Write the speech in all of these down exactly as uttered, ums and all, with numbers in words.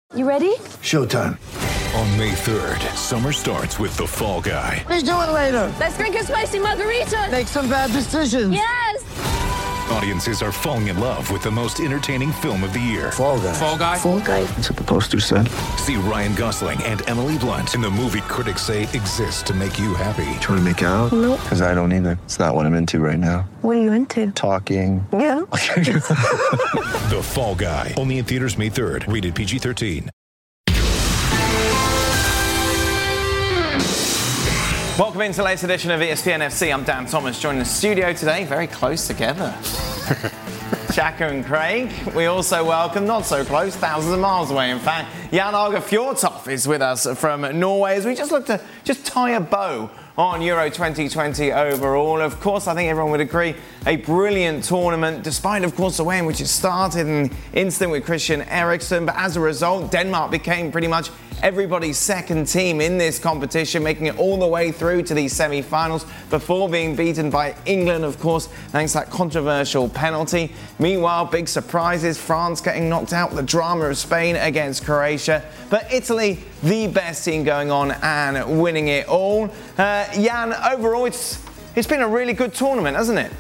You ready? Showtime. On May third, summer starts with The Fall Guy. Let's do it later. Let's drink a spicy margarita. Make some bad decisions. Yes. Audiences are falling in love with the most entertaining film of the year. Fall Guy. Fall Guy. Fall Guy. That's what the poster said. See Ryan Gosling and Emily Blunt in the movie critics say exists to make you happy. Trying to make it out? Nope. Because I don't either. It's not what I'm into right now. What are you into? Talking. Yeah. The Fall Guy. Only in theaters May third. Rated P G thirteen. Welcome into the latest edition of E S P N F C. I'm Dan Thomas, joining the studio today, very close together. Xhaka and Craig. We also welcome, not so close, thousands of miles away, in fact, Jan Åge Fjørtoft is with us from Norway as we just look to just tie a bow on Euro twenty twenty overall. Of course, I think everyone would agree, a brilliant tournament, despite, of course, the way in which it started, an incident with Christian Eriksen. But as a result, Denmark became pretty much everybody's second team in this competition, making it all the way through to these semi-finals before being beaten by England, of course, thanks to that controversial penalty. Meanwhile, big surprises, France getting knocked out, the drama of Spain against Croatia. But Italy, the best team going on and winning it all. Uh, Jan, overall, it's it's been a really good tournament, hasn't it?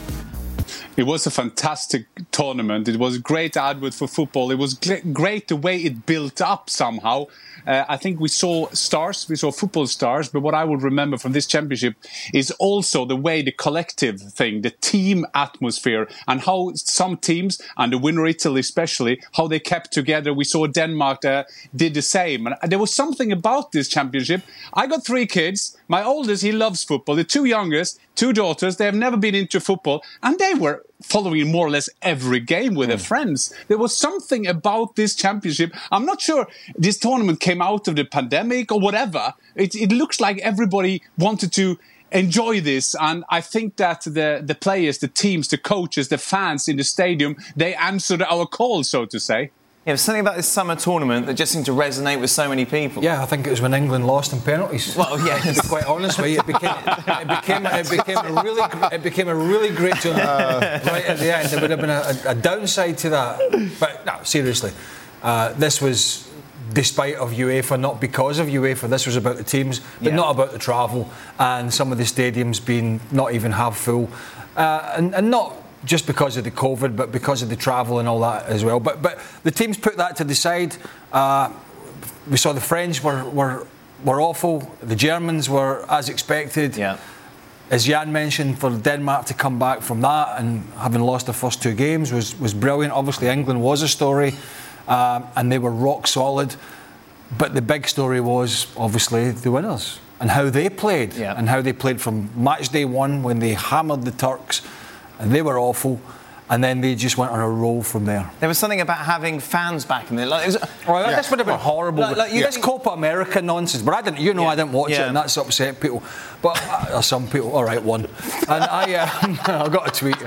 It was a fantastic tournament. It was a great advert for football. It was great the way it built up somehow. Uh, I think we saw stars, we saw football stars, but what I would remember from this championship is also the way the collective thing, the team atmosphere, and how some teams, and the winner Italy especially, how they kept together. We saw Denmark uh, did the same. And there was something about this championship. I got three kids. My oldest, he loves football. The two youngest, two daughters, they have never been into football, and they were following more or less every game with mm. their friends. There was something about this championship. I'm not sure this tournament came out of the pandemic or whatever. It, it looks like everybody wanted to enjoy this, and I think that the, the players, the teams, the coaches, the fans in the stadium, they answered our call, so to say. Yeah, there's something about this summer tournament that just seemed to resonate with so many people. Yeah, I think it was when England lost in penalties. Well, yeah, to be quite honest with you, it became it became it became a really it became a really great tournament uh, right at the end. There would have been a, a downside to that, but no, seriously, uh, this was despite of UEFA, not because of UEFA. This was about the teams, but yeah. not about the travel and some of the stadiums being not even half full, uh, and, and not. Just because of the COVID, but because of the travel and all that as well. But but the teams put that to the side. Uh, we saw the French were, were were awful. The Germans were as expected. Yeah. As Jan mentioned, for Denmark to come back from that and having lost the first two games was, was brilliant. Obviously, England was a story, um, and they were rock solid. But the big story was obviously the winners and how they played, yeah. and how they played from match day one when they hammered the Turks. And they were awful, and then they just went on a roll from there. There was something about having fans back in there. Like, it was, well, yeah. This would have been horrible. Like, like, you this Copa America nonsense. But I didn't, you know, yeah. I didn't watch yeah. it, and that's upset people. But uh, some people, all right, one. And I, um, I got a tweet.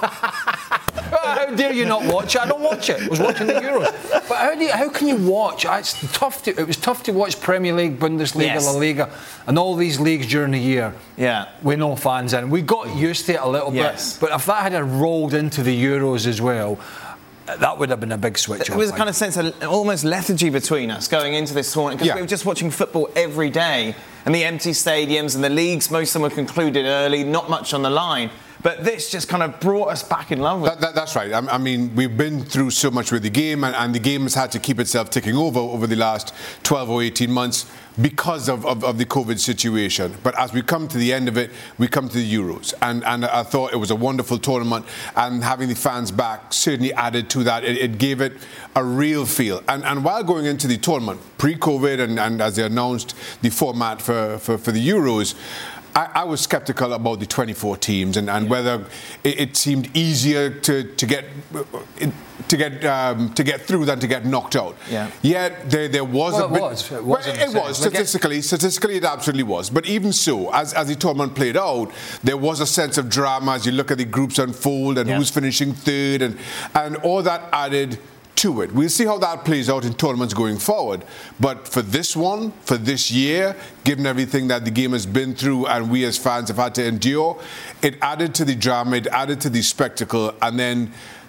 How dare you not watch it? I don't watch it. I was watching the Euros. But how do you, how can you watch? It's tough to. It was tough to watch Premier League, Bundesliga, yes. La Liga, and all these leagues during the year. Yeah, with no fans in. We got used to it a little yes. bit. But if that had rolled into the Euros as well, that would have been a big switch. There was a kind of sense of almost lethargy between us going into this tournament because yeah. we were just watching football every day, and the empty stadiums and the leagues. Most of them were concluded early, not much on the line. But this just kind of brought us back in love with that, that, That's right. I, I mean, we've been through so much with the game, and, and the game has had to keep itself ticking over over the last twelve or eighteen months because of, of, of the COVID situation. But as we come to the end of it, we come to the Euros. And, and I thought it was a wonderful tournament, and having the fans back certainly added to that. It, it gave it a real feel. And, and while going into the tournament, pre-COVID, and, and as they announced the format for, for, for the Euros, I, I was sceptical about the twenty-four teams and, and yeah. whether it, it seemed easier to, to get to get um, to get through than to get knocked out. Yeah. Yet there there was well, a bit. It was. It, well, it was statistically. Statistically, it absolutely was. But even so, as as the tournament played out, there was a sense of drama as you look at the groups unfold and yeah. who's finishing third, and and all that added to it. We'll see how that plays out in tournaments going forward. But for this one, for this year, given everything that the game has been through and we as fans have had to endure, it added to the drama, it added to the spectacle, and then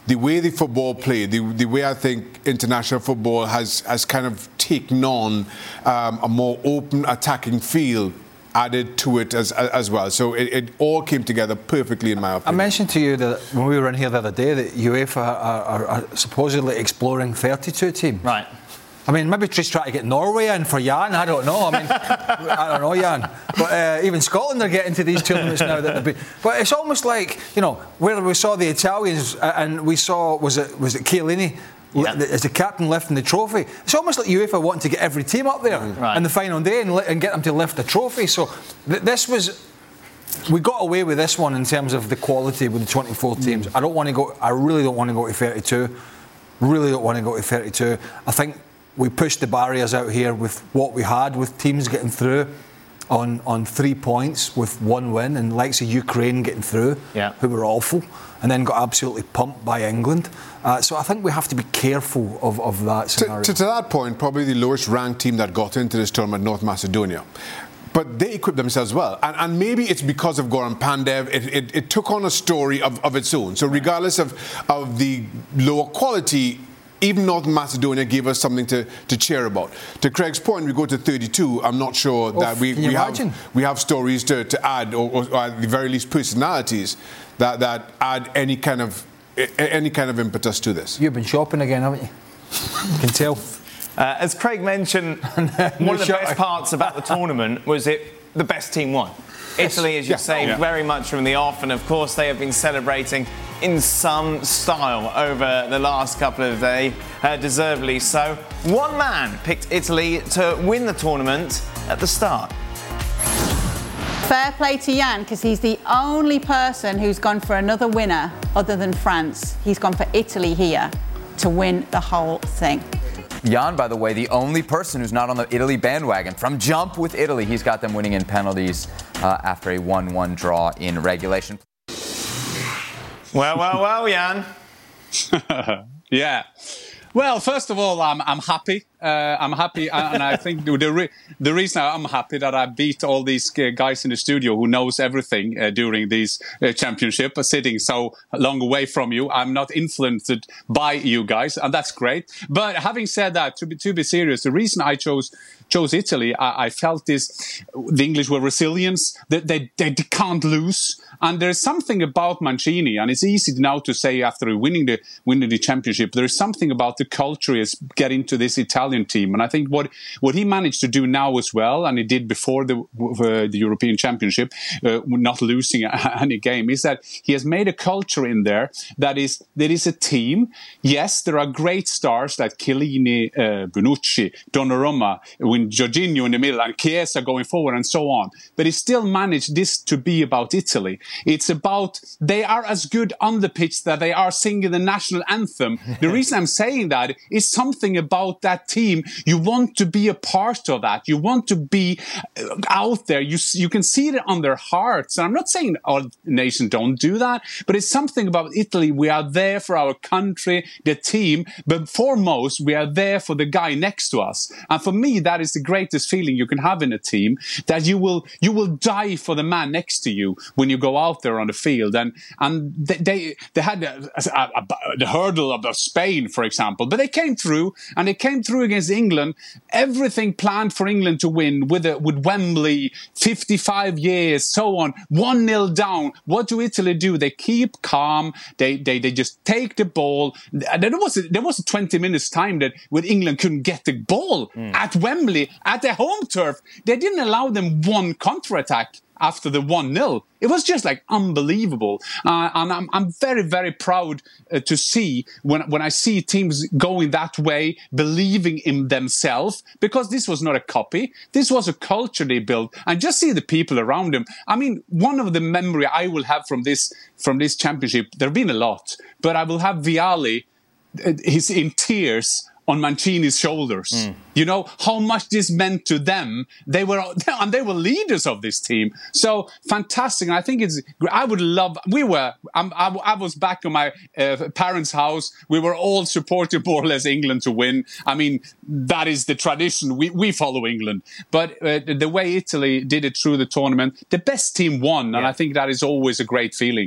the way the football played, the, the way I think international football has, has kind of taken on um, a more open attacking feel added to it as as well. So it, it all came together perfectly, in my opinion. I mentioned to you that when we were in here the other day that UEFA are, are, are supposedly exploring thirty-two teams. Right. I mean, maybe just try to get Norway in for Jan. I don't know. I mean, I don't know, Jan. But uh, even Scotland are getting to these tournaments now. That been, but it's almost like, you know, where we saw the Italians and we saw was it was it Chiellini yeah. as the captain lifting the trophy. It's almost like UEFA wanting to get every team up there right. on the final day and, and get them to lift the trophy. So th- this was. We got away with this one in terms of the quality with the twenty-four teams. Mm. I don't want to go. I really don't want to go to thirty-two. Really don't want to go to thirty-two. I think we pushed the barriers out here with what we had, with teams getting through on, on three points with one win, and likes of Ukraine getting through, yeah. who were awful, and then got absolutely pumped by England. Uh, so I think we have to be careful of, of that scenario. To, to, to that point, probably the lowest ranked team that got into this tournament, North Macedonia. But they equipped themselves well. And, and maybe it's because of Goran Pandev, it, it, it took on a story of, of its own. So regardless of, of the lower quality, even North Macedonia gave us something to, to cheer about. To Craig's point, we go to thirty-two. I'm not sure oh, that we, we have we have stories to, to add, or, or, or at the very least personalities that, that add any kind of any kind of impetus to this. You've been shopping again, haven't you? You can tell. Uh, as Craig mentioned, one of the best parts about the tournament was it the best team won. Italy, as you yeah. say, yeah. very much from the off, and of course they have been celebrating in some style over the last couple of days, uh, deservedly so. One man picked Italy to win the tournament at the start. Fair play to Jan, because he's the only person who's gone for another winner other than France. He's gone for Italy here to win the whole thing. Jan, by the way, the only person who's not on the Italy bandwagon. From jump with Italy, he's got them winning in penalties uh, after a one one draw in regulation. Well, well, well, Jan. Yeah. Well, first of all, I'm I'm happy. Uh, I'm happy, and I think the re- the reason I'm happy that I beat all these guys in the studio who knows everything uh, during these uh, championship, uh, sitting so long away from you. I'm not influenced by you guys, and that's great. But having said that, to be to be serious, the reason I chose chose Italy, I, I felt this: the English were resilient. They, they they can't lose. And there's something about Mancini, and it's easy now to say after winning the winning the championship, there's something about the culture is getting to this Italian team. And I think what what he managed to do now as well, and he did before the uh, the European Championship, uh, not losing any game, is that he has made a culture in there that is that is a team. Yes, there are great stars like Chiellini, uh, Bonucci, Donnarumma, with Jorginho in the middle, and Chiesa going forward, and so on. But he still managed this to be about Italy. It's about, they are as good on the pitch that they are singing the national anthem. The reason I'm saying that is something about that team. You want to be a part of that. You want to be out there. You you can see it on their hearts. And I'm not saying all nations don't do that, but it's something about Italy. We are there for our country, the team, but foremost, we are there for the guy next to us. And for me, that is the greatest feeling you can have in a team, that you will you will die for the man next to you when you go out there on the field. And and they they, they had a, a, a, the hurdle of Spain, for example, but they came through, and they came through against England. Everything planned for England to win with a, with Wembley, fifty-five years, so on, one nil down. What do Italy do? They keep calm. They they they just take the ball. There was a, there was a twenty minutes time that when England couldn't get the ball mm. at Wembley, at their home turf. They didn't allow them one counter-attack after the one nil. It was just like unbelievable. Uh, and I'm, I'm very, very proud uh, to see when, when I see teams going that way, believing in themselves, because this was not a copy. This was a culture they built, and just see the people around them. I mean, one of the memory I will have from this, from this championship, there have been a lot, but I will have Vialli, uh, he's in tears on Mancini's shoulders. Mm. You know how much this meant to them. They were, and they were leaders of this team. So fantastic. And I think it's, I would love, we were, I'm, I, I was back in my uh, parents' house. We were all supporting more or less England to win. I mean, that is the tradition. We, we follow England. But uh, the way Italy did it through the tournament, the best team won. And yeah. I think that is always a great feeling.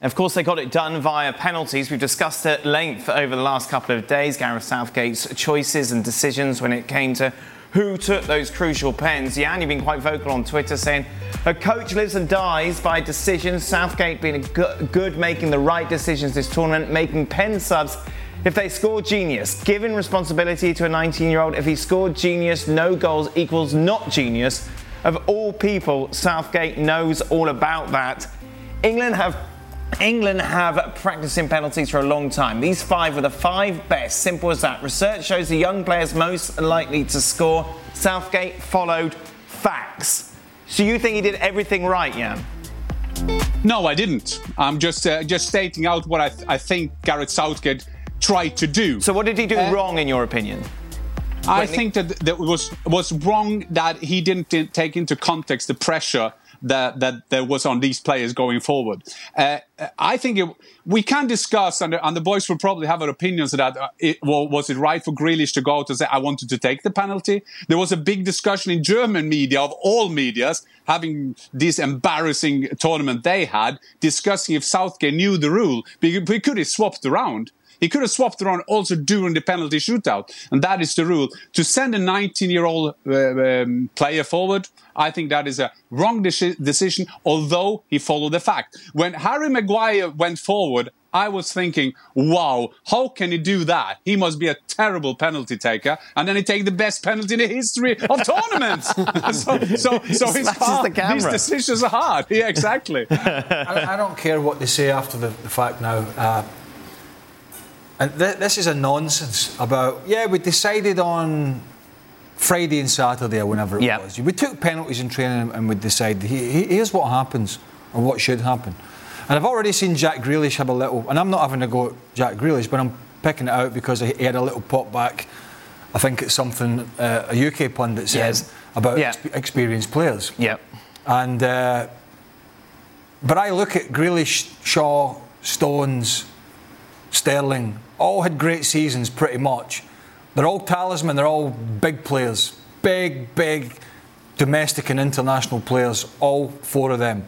Of course, they got it done via penalties. We've discussed at length over the last couple of days Gareth Southgate's choices and decisions when it came to who took those crucial pens. Jan, you've been quite vocal on Twitter saying a coach lives and dies by decisions. Southgate being a good, good making the right decisions this tournament, making pen subs if they score, genius. Giving responsibility to a nineteen-year-old, if he scored, genius. No goals equals not genius. Of all people, Southgate knows all about that. England have England have practiced in penalties for a long time. These five were the five best. Simple as that. Research shows the young players most likely to score. Southgate followed facts. So you think he did everything right, Jan? No, I didn't. I'm just uh, just stating out what I, th- I think Gareth Southgate tried to do. So what did he do uh, wrong, in your opinion? I when think he- that that was was wrong that he didn't t- take into context the pressure that that there was on these players going forward. Uh, I think it, we can discuss, and the, and the boys will probably have their opinions of that. Uh, it, well, was it right for Grealish to go out and say, I wanted to take the penalty? There was a big discussion in German media, of all medias, having this embarrassing tournament they had, discussing if Southgate knew the rule. Because he could have swapped around. He could have swapped around also during the penalty shootout. And that is the rule. To send a nineteen-year-old uh, um, player forward, I think that is a wrong de- decision, although he followed the fact. When Harry Maguire went forward, I was thinking, wow, how can he do that? He must be a terrible penalty taker. And then he take the best penalty in the history of tournaments. so so, so his hard, these decisions are hard. Yeah, exactly. I, I don't care what they say after the, the fact now. Uh, And th- this is a nonsense about, yeah, we decided on Friday and Saturday or whenever it yep. was. We took penalties in training and we decided, he, he, here's what happens, or what should happen. And I've already seen Jack Grealish have a little, and I'm not having to go at Jack Grealish, but I'm picking it out because he had a little pop back. I think it's something uh, a U K pundit says yes. about yeah. exp- experienced players. Yep. And, uh, but I look at Grealish, Shaw, Stones, Sterling, all had great seasons pretty much. They're all talisman, they're all big players. Big, big domestic and international players, all four of them.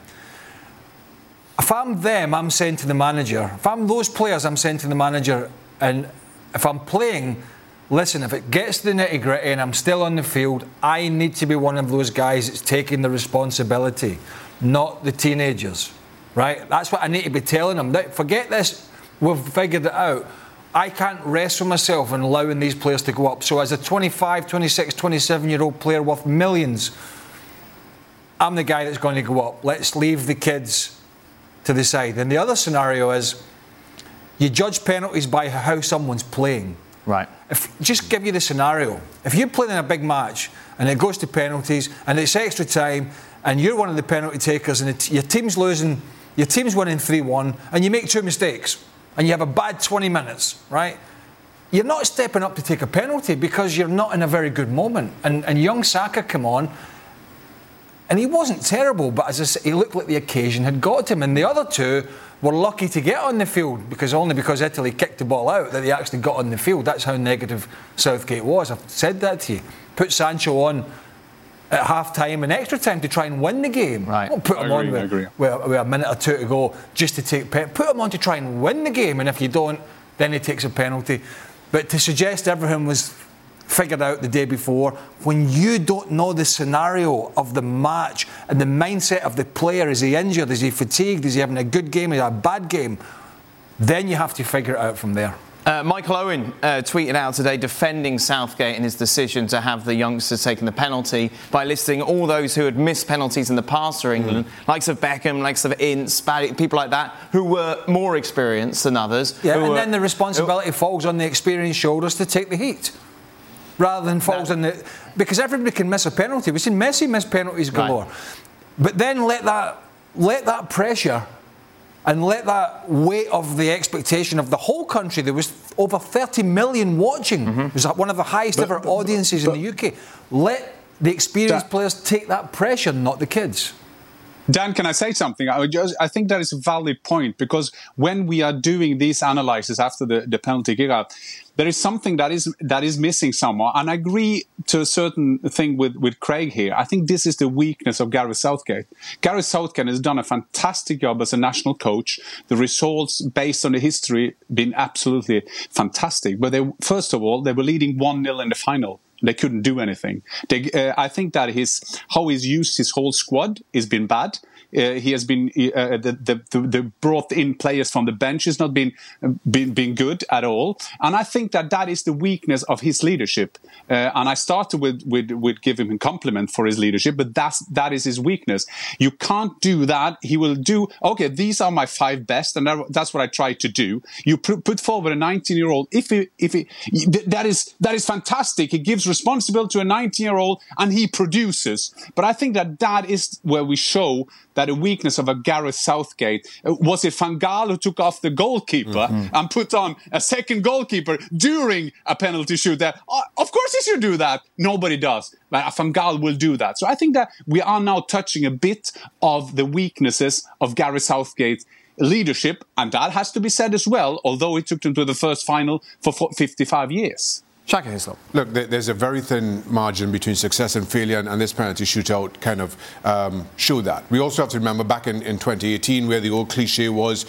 If I'm them, I'm saying to the manager, if I'm those players, I'm saying to the manager, and if I'm playing, listen, if it gets to the nitty gritty and I'm still on the field, I need to be one of those guys that's taking the responsibility, not the teenagers, right? That's what I need to be telling them. Forget this, we've figured it out. I can't rest with myself in allowing these players to go up. So as a twenty-five, twenty-six, twenty-seven-year-old player worth millions, I'm the guy that's going to go up. Let's leave the kids to the side. And the other scenario is you judge penalties by how someone's playing. Right. If just give you the scenario. If you're playing in a big match and it goes to penalties and it's extra time and you're one of the penalty takers and it, your team's losing, your team's winning three one and you make two mistakes and you have a bad twenty minutes, right? You're not stepping up to take a penalty because you're not in a very good moment. And, and young Saka came on and he wasn't terrible, but as I said, he looked like the occasion had got him. And the other two were lucky to get on the field because only because Italy kicked the ball out that they actually got on the field. That's how negative Southgate was. I've said that to you. Put Sancho on at half-time and extra time to try and win the game. Right. Don't put I him agree, on I with, with, with a minute or two to go just to take pen. Put him on to try and win the game, and if you don't, then he takes a penalty. But to suggest everything was figured out the day before, when you don't know the scenario of the match and the mindset of the player, is he injured, is he fatigued, is he having a good game, is he a bad game, then you have to figure it out from there. Uh, Michael Owen uh, tweeted out today defending Southgate and his decision to have the youngsters taking the penalty by listing all those who had missed penalties in the past for England, mm. likes of Beckham, likes of Ince, people like that, who were more experienced than others. Yeah, and were, then the responsibility who, falls on the experienced shoulders to take the heat, rather than falls on the... Because everybody can miss a penalty. We've seen Messi miss penalties galore. Right. But then let that let that pressure... and let that weight of the expectation of the whole country, there was over thirty million watching. Mm-hmm. It was one of the highest but, ever but, audiences but, in the U K. Let the experienced that, players take that pressure, not the kids. Dan, can I say something? I, would just, I think that is a valid point, because when we are doing these analyses after the, the penalty kick-out, there is something that is that is missing somewhere. And I agree to a certain thing with, with Craig here. I think this is the weakness of Gareth Southgate. Gareth Southgate has done a fantastic job as a national coach. The results, based on the history, been absolutely fantastic. But they, first of all, they were leading one nil in the final. They couldn't do anything. They, uh, I think that his how he's used his whole squad has been bad. Uh, he has been uh, the, the, the, the brought in players from the bench has not been, been been good at all, and I think that that is the weakness of his leadership. Uh, and I started with, with with giving him compliment for his leadership, but that's that is his weakness. You can't do that. He will do okay. These are my five best, and that, that's what I try to do. You put, put forward a nineteen-year-old. If he, if he, that is that is fantastic. He gives responsibility to a nineteen-year-old, and he produces. But I think that that is where we show that a weakness of a Gareth Southgate. Was it Van Gaal who took off the goalkeeper mm-hmm. and put on a second goalkeeper during a penalty shoot? There, uh, of course he should do that. Nobody does. But Van Gaal will do that. So I think that we are now touching a bit of the weaknesses of Gareth Southgate's leadership, and that has to be said as well, although it took them to the first final for fifty-five years. Shaka Hislop. Look, there's a very thin margin between success and failure, and this penalty shootout kind of um, showed that. We also have to remember back in, in twenty eighteen, where the old cliche was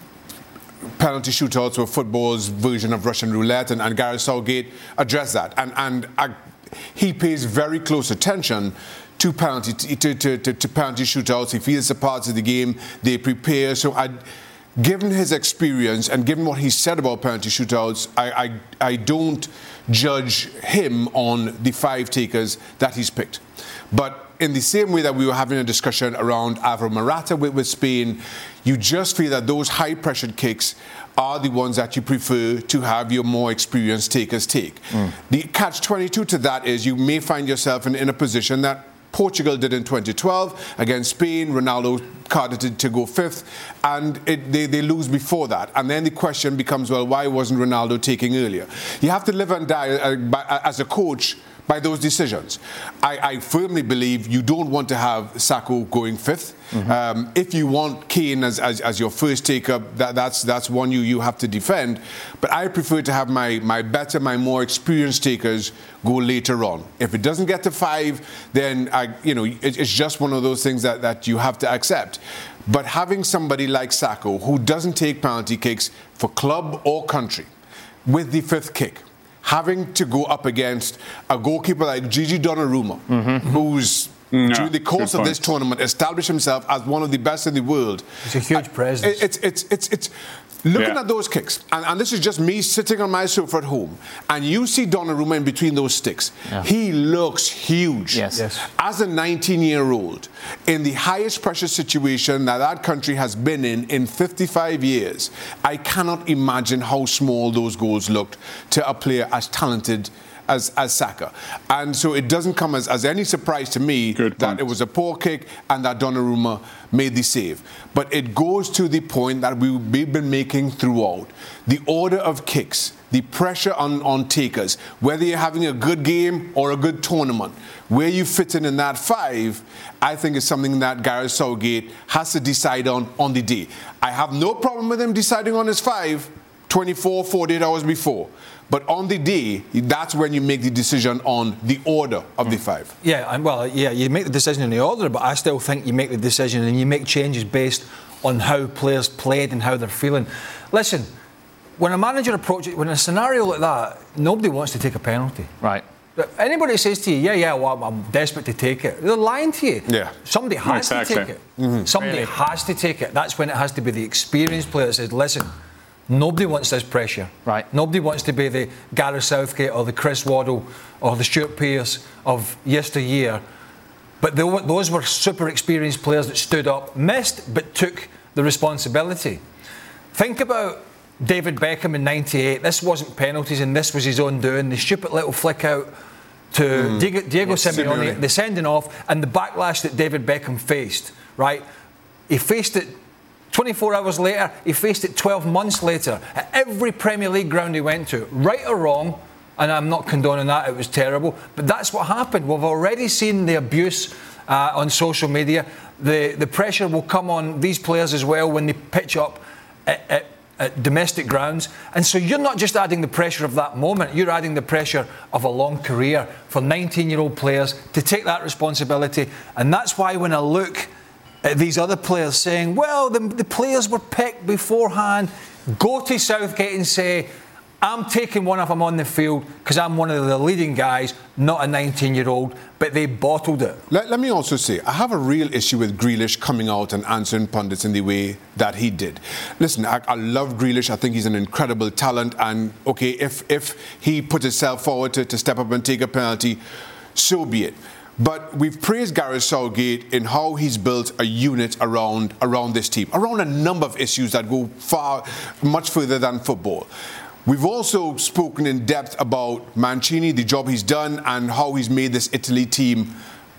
penalty shootouts were football's version of Russian roulette, and, and Gareth Southgate addressed that. And, and uh, he pays very close attention to penalty to, to, to, to penalty shootouts. He feels the parts of the game. They prepare. So I. Given his experience and given what he said about penalty shootouts, I, I, I don't judge him on the five takers that he's picked. But in the same way that we were having a discussion around Alvaro Morata with, with Spain, you just feel that those high-pressured kicks are the ones that you prefer to have your more experienced takers take. Mm. The catch twenty-two to that is you may find yourself in, in a position that Portugal did in twenty twelve against Spain. Ronaldo carded to go fifth, and it, they, they lose before that. And then the question becomes, well, why wasn't Ronaldo taking earlier? You have to live and die uh, by, uh, as a coach by those decisions. I, I firmly believe you don't want to have Sakho going fifth. Mm-hmm. Um, if you want Kane as, as, as your first taker, that, that's that's one you, you have to defend. But I prefer to have my, my better, my more experienced takers go later on. If it doesn't get to five, then I, you know it, it's just one of those things that, that you have to accept. But having somebody like Sakho, who doesn't take penalty kicks for club or country, with the fifth kick, having to go up against a goalkeeper like Gigi Donnarumma, mm-hmm. who's no, during the course of this tournament established himself as one of the best in the world. It's a huge uh, presence. It's it's it's it's looking yeah. at those kicks, and, and this is just me sitting on my sofa at home, and you see Donnarumma in between those sticks. Yeah. He looks huge. Yes. yes. As a nineteen-year-old, in the highest pressure situation that that country has been in in fifty-five years, I cannot imagine how small those goals looked to a player as talented as, as Saka. And so it doesn't come as, as any surprise to me that it was a poor kick and that Donnarumma made the save. But it goes to the point that we, we've been making throughout. The order of kicks, the pressure on, on takers, whether you're having a good game or a good tournament, where you fit in in that five, I think is something that Gareth Southgate has to decide on on the day. I have no problem with him deciding on his five twenty-four, forty-eight hours before. But on the day, that's when you make the decision on the order of the five. Yeah, and well, yeah, you make the decision in the order, but I still think you make the decision and you make changes based on how players played and how they're feeling. Listen, when a manager approaches, when a scenario like that, nobody wants to take a penalty. Right. Anybody says to you, yeah, yeah, well, I'm desperate to take it, they're lying to you. Yeah. Somebody has exactly. to take it. Mm-hmm. Somebody really? has to take it. That's when it has to be the experienced player that says, listen, nobody wants this pressure. Right. Nobody wants to be the Gareth Southgate or the Chris Waddle or the Stuart Pearce of yesteryear. But they, those were super experienced players that stood up, missed, but took the responsibility. Think about David Beckham in ninety-eight. This wasn't penalties and this was his own doing. The stupid little flick out to mm. Diego, Diego yes, Simeone, Simeone, the sending off and the backlash that David Beckham faced, right? He faced it twenty-four hours later, he faced it twelve months later at every Premier League ground he went to, right or wrong, and I'm not condoning that, it was terrible, but that's what happened. We've already seen the abuse uh, on social media. The, the pressure will come on these players as well when they pitch up at, at, at domestic grounds. And so you're not just adding the pressure of that moment, you're adding the pressure of a long career for nineteen-year-old players to take that responsibility. And that's why when I look at these other players saying, well, the, the players were picked beforehand, go to Southgate and say, I'm taking one if I'm on the field because I'm one of the leading guys, not a nineteen-year-old, but they bottled it. Let, let me also say, I have a real issue with Grealish coming out and answering pundits in the way that he did. Listen, I, I love Grealish. I think he's an incredible talent. And, OK, if, if he puts himself forward to, to step up and take a penalty, so be it. But we've praised Gareth Southgate in how he's built a unit around, around this team, around a number of issues that go far, much further than football. We've also spoken in depth about Mancini, the job he's done, and how he's made this Italy team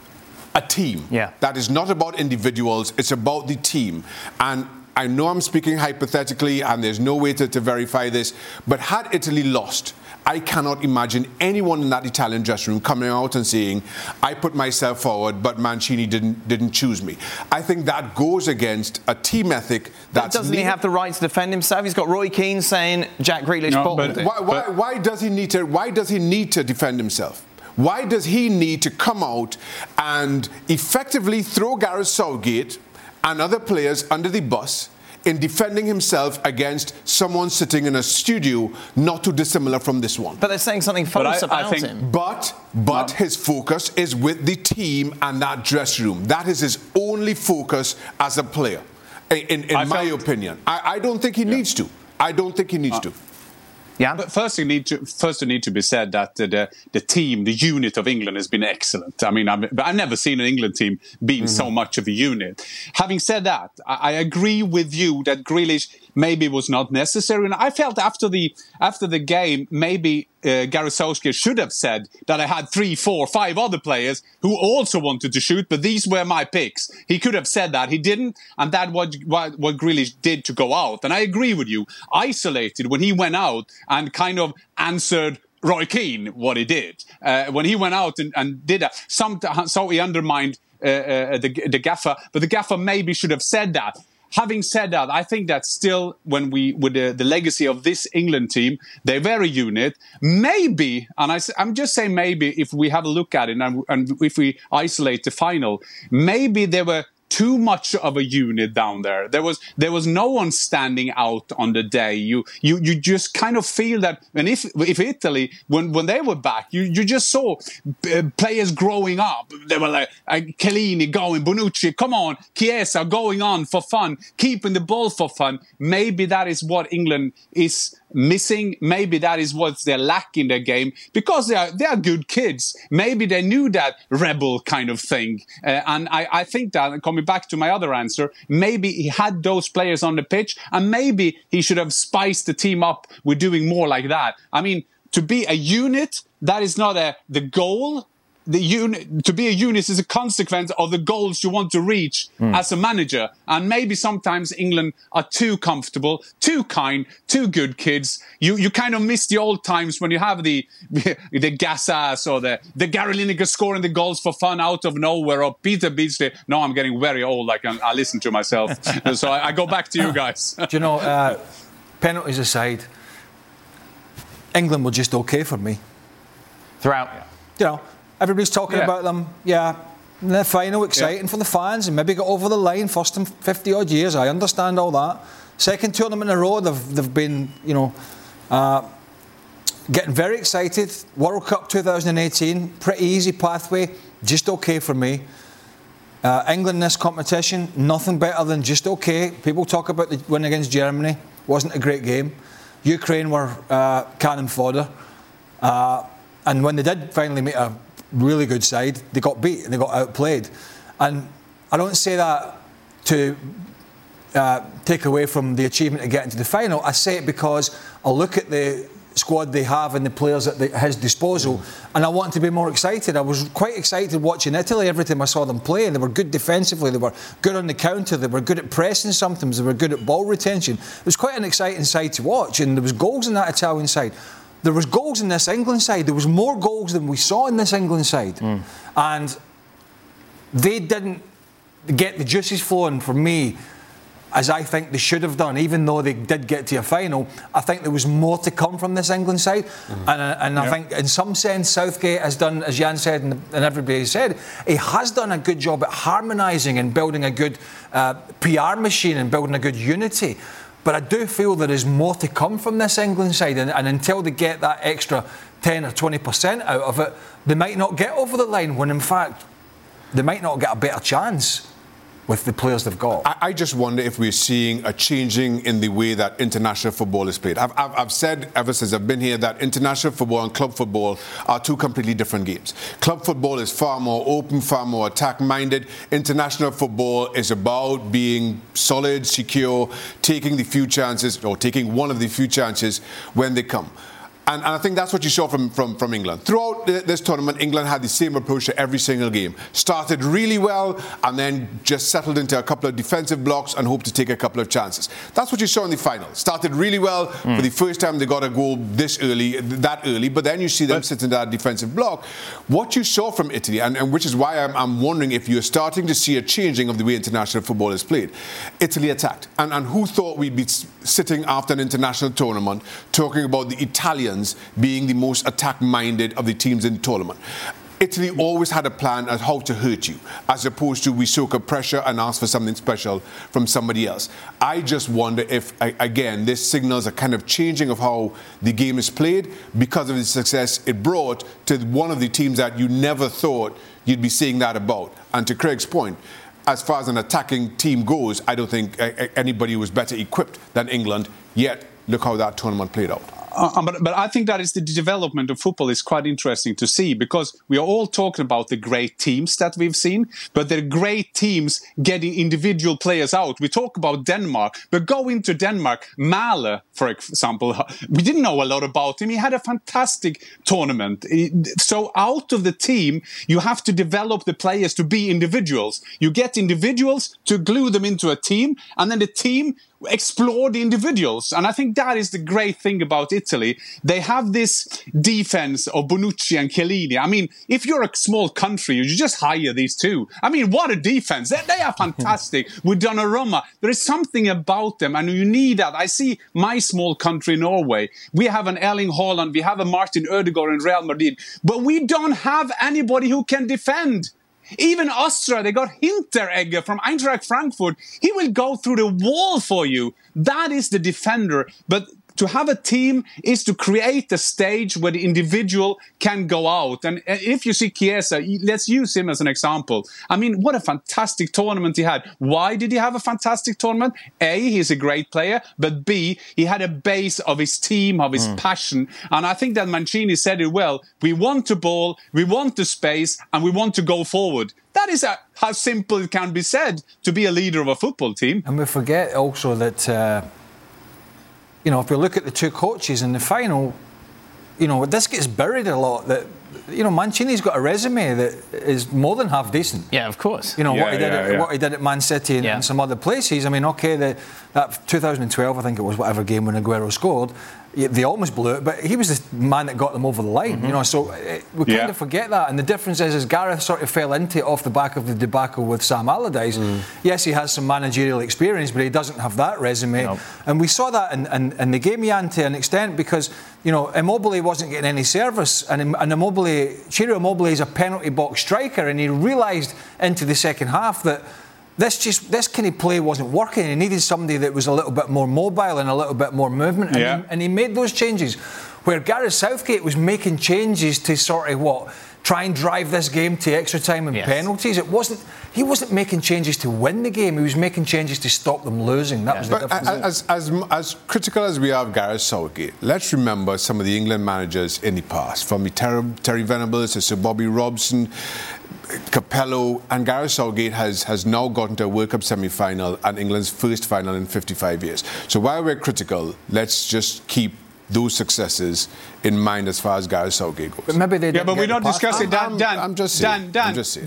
a team. Yeah. That is not about individuals, it's about the team. And I know I'm speaking hypothetically, and there's no way to, to verify this, but had Italy lost, I cannot imagine anyone in that Italian dressing room coming out and saying, I put myself forward, but Mancini didn't didn't choose me. I think that goes against a team ethic that's... But doesn't he have the right to defend himself? He's got Roy Keane saying Jack Grealish No, bottled but- it. Why, why, But- why does he need to? Why does he need to defend himself? Why does he need to come out and effectively throw Gareth Southgate and other players under the bus in defending himself against someone sitting in a studio not too dissimilar from this one? But they're saying something But false I- I about think- him. But but No. his focus is with the team and that dressing room. That is his only focus as a player, in, in I my felt- opinion. I, I don't think he needs to. I don't think he needs to. Yeah. But first, it need to first it need to be said that uh, the the team, the unit of England has been excellent. I mean, I've, but I've never seen an England team being so much of a unit. Having said that, I, I agree with you that Grealish maybe was not necessary, and I felt after the after the game maybe uh, Gareth Southgate should have said that I had three, four, five other players who also wanted to shoot, but these were my picks. He could have said that. He didn't, and that what what, what Grealish did to go out. And I agree with you. Isolated when he went out and kind of answered Roy Keane what he did uh, when he went out and, and did that. Some, so he undermined uh, uh, the, the gaffer, but the gaffer maybe should have said that. Having said that, I think that still, when we with the, the legacy of this England team, they're very unit. Maybe, and I, I'm just saying maybe, if we have a look at it and, and if we isolate the final, maybe there were too much of a unit down there. There was there was no one standing out on the day. You you you just kind of feel that, and if if Italy when when they were back, you you just saw uh, players growing up. They were like uh, Chiellini going, Bonucci, come on, Chiesa going on for fun, keeping the ball for fun. Maybe that is what England is missing. Maybe that is what they're lacking in their game, because they are they are good kids. Maybe they knew that rebel kind of thing, uh, and I I think that, coming back to my other answer, maybe he had those players on the pitch, and maybe he should have spiced the team up with doing more like that. I mean, to be a unit, that is not a the goal. The unit, to be a unit is a consequence of the goals you want to reach mm. as a manager. And maybe sometimes England are too comfortable, too kind, too good kids. You you kind of miss the old times when you have the the Gassas or the, the Gary Lineker scoring the goals for fun out of nowhere, or Peter Beardsley. No, I'm getting very old. I can I listen to myself. So I, I go back to you guys. Do you know, uh, penalties aside, England were just okay for me. Throughout. You know, everybody's talking Yeah. about them. Yeah, in the final, exciting yeah. for the fans, and maybe got over the line first in fifty odd years. I understand all that. Second tournament in a row, they've they've been, you know, uh, getting very excited. World Cup twenty eighteen, pretty easy pathway, just okay for me. Uh, England in this competition, nothing better than just okay. People talk about the win against Germany, wasn't a great game. Ukraine were uh, cannon fodder, uh, and when they did finally meet a really good side, they got beat and they got outplayed. And I don't say that to uh, take away from the achievement of getting to the final. I say it because I look at the squad they have and the players at the, his disposal, and I want to be more excited. I was quite excited watching Italy every time I saw them play. They were good defensively, they were good on the counter, they were good at pressing sometimes, they were good at ball retention. It was quite an exciting side to watch, and there was goals in that Italian side. There was goals in this England side. There was more goals than we saw in this England side. Mm. And they didn't get the juices flowing for me as I think they should have done, even though they did get to a final. I think there was more to come from this England side. Mm-hmm. And, and I yeah. think in some sense Southgate has done, as Jan said and, and everybody said, he has done a good job at harmonising and building a good uh, P R machine and building a good unity. But I do feel there is more to come from this England side, and, and until they get that extra ten or twenty percent out of it, they might not get over the line, when in fact they might not get a better chance with the players they've got. I, I just wonder if we're seeing a changing in the way that international football is played. I've, I've, I've said ever since I've been here that international football and club football are two completely different games. Club football is far more open, far more attack-minded. International football is about being solid, secure, taking the few chances, or taking one of the few chances when they come. And, and I think that's what you saw from, from, from England. Throughout the, this tournament, England had the same approach to every single game. Started really well and then just settled into a couple of defensive blocks and hoped to take a couple of chances. That's what you saw in the final. Started really well. Mm. For the first time they got a goal this early, that early, but then you see them but, sit in that defensive block. What you saw from Italy, and, and which is why I'm, I'm wondering if you're starting to see a changing of the way international football is played. Italy attacked. And, and who thought we'd be sitting after an international tournament talking about the Italians being the most attack-minded of the teams in the tournament? Italy always had a plan as how to hurt you, as opposed to we soak up pressure and ask for something special from somebody else. I just wonder if, again, this signals a kind of changing of how the game is played because of the success it brought to one of the teams that you never thought you'd be saying that about. And to Craig's point, as far as an attacking team goes, I don't think anybody was better equipped than England, yet look how that tournament played out. Uh, but, but I think that is the development of football is quite interesting to see, because we are all talking about the great teams that we've seen, but they're great teams getting individual players out. We talk about Denmark, but go into Denmark. Mahler, for example, we didn't know a lot about him. He had a fantastic tournament. So out of the team, you have to develop the players to be individuals. You get individuals to glue them into a team, and then the team explore the individuals. And I think that is the great thing about Italy. They have this defense of Bonucci and Chiellini. I mean, if you're a small country, you just hire these two. I mean, what a defense. They, they are fantastic. With Donnarumma, there is something about them, and you need that. I see my small country, Norway. We have an Erling Haaland, we have a Martin Ødegaard in Real Madrid, but we don't have anybody who can defend. Even Austria, they got Hinteregger from Eintracht Frankfurt. He will go through the wall for you. That is the defender. But to have a team is to create a stage where the individual can go out. And if you see Chiesa, let's use him as an example. I mean, what a fantastic tournament he had. Why did he have a fantastic tournament? A, he's a great player, but B, he had a base of his team, of his mm. passion. And I think that Mancini said it well. We want the ball, we want the space, and we want to go forward. That is a, how simple it can be said to be a leader of a football team. And we forget also that... Uh You know, if we look at the two coaches in the final, you know, this gets buried a lot. That, you know, Mancini's got a resume that is more than half decent. Yeah, of course. You know, yeah, what, he did yeah, at, yeah. what he did at Man City and, yeah. and some other places. I mean, OK, the, that twenty twelve, I think it was, whatever game when Aguero scored, they almost blew it, but he was the man that got them over the line, mm-hmm. you know, so we kind yeah. of forget that. And the difference is, is Gareth sort of fell into it off the back of the debacle with Sam Allardyce. Mm. Yes, he has some managerial experience, but he doesn't have that resume. Nope. And we saw that in, in, in the game, Jan, to an extent, because, you know, Immobile wasn't getting any service, and, and Immobile, Ciro Immobile is a penalty box striker, and he realised into the second half that This just this kind of play wasn't working. He needed somebody that was a little bit more mobile and a little bit more movement. And, yeah. he, and he made those changes. Where Gareth Southgate was making changes to sort of what try and drive this game to extra time and yes. penalties. It wasn't. He wasn't making changes to win the game. He was making changes to stop them losing. That yeah. was the but difference. As, as, as critical as we are of Gareth Southgate, let's remember some of the England managers in the past, from the Terry, Terry Venables to Sir Bobby Robson, Capello, and Gareth Southgate has, has now gotten to a World Cup semi-final and England's first final in fifty-five years. So while we're critical, let's just keep those successes in mind as far as Gareth Southgate goes. But maybe they yeah, but we're not discussing Dan. Dan, I'm just saying. Dan, Dan, I'm just saying. Dan.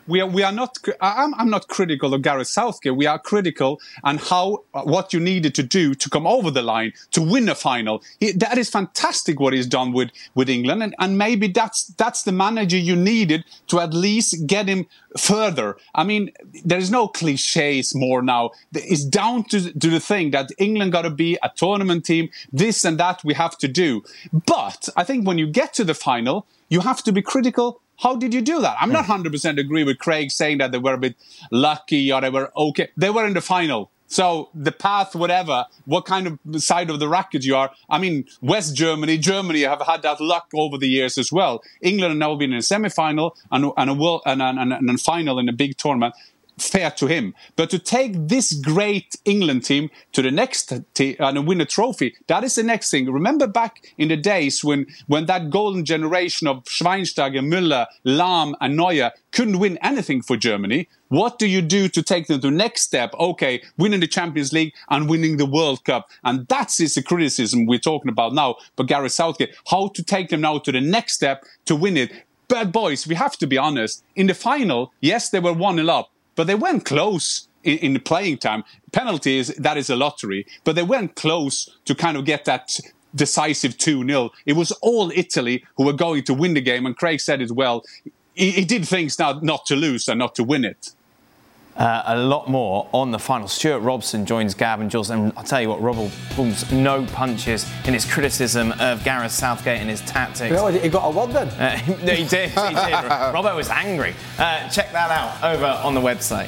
we are we are not. I'm, I'm not critical of Gareth Southgate. We are critical on how what you needed to do to come over the line to win a final. He, that is fantastic what he's done with with England, and, and maybe that's that's the manager you needed to at least get him further. I mean, there is no cliches more now. It's down to, to the thing that England got to be a tournament team. This and that we have to do. But I think when you get to the final, you have to be critical. How did you do that? I'm not one hundred percent agree with Craig saying that they were a bit lucky or they were okay. They were in the final. So the path, whatever, what kind of side of the racket you are. I mean, West Germany, Germany have had that luck over the years as well. England have now been in a semi-final and, and, a, world, and, and, and a final in a big tournament. Fair to him. But to take this great England team to the next t- and win a trophy, that is the next thing. Remember back in the days when, when that golden generation of Schweinsteiger, Müller, Lahm and Neuer couldn't win anything for Germany. What do you do to take them to the next step? Okay, winning the Champions League and winning the World Cup. And that's is the criticism we're talking about now. But Gareth Southgate, how to take them now to the next step to win it. But boys, we have to be honest. In the final, yes, they were one nil up. But they went close in, in the playing time. Penalties, that is a lottery. But they went close to kind of get that decisive two nil. It was all Italy who were going to win the game. And Craig said it well. He, he did things now not to lose and not to win it. Uh, a lot more on the final. Stuart Robson joins Gavin Jules, and I'll tell you what, Robert pulls no punches in his criticism of Gareth Southgate and his tactics. You know, he got a word then. Uh, he, he did, he did. Robert was angry. Uh, check that out over on the website.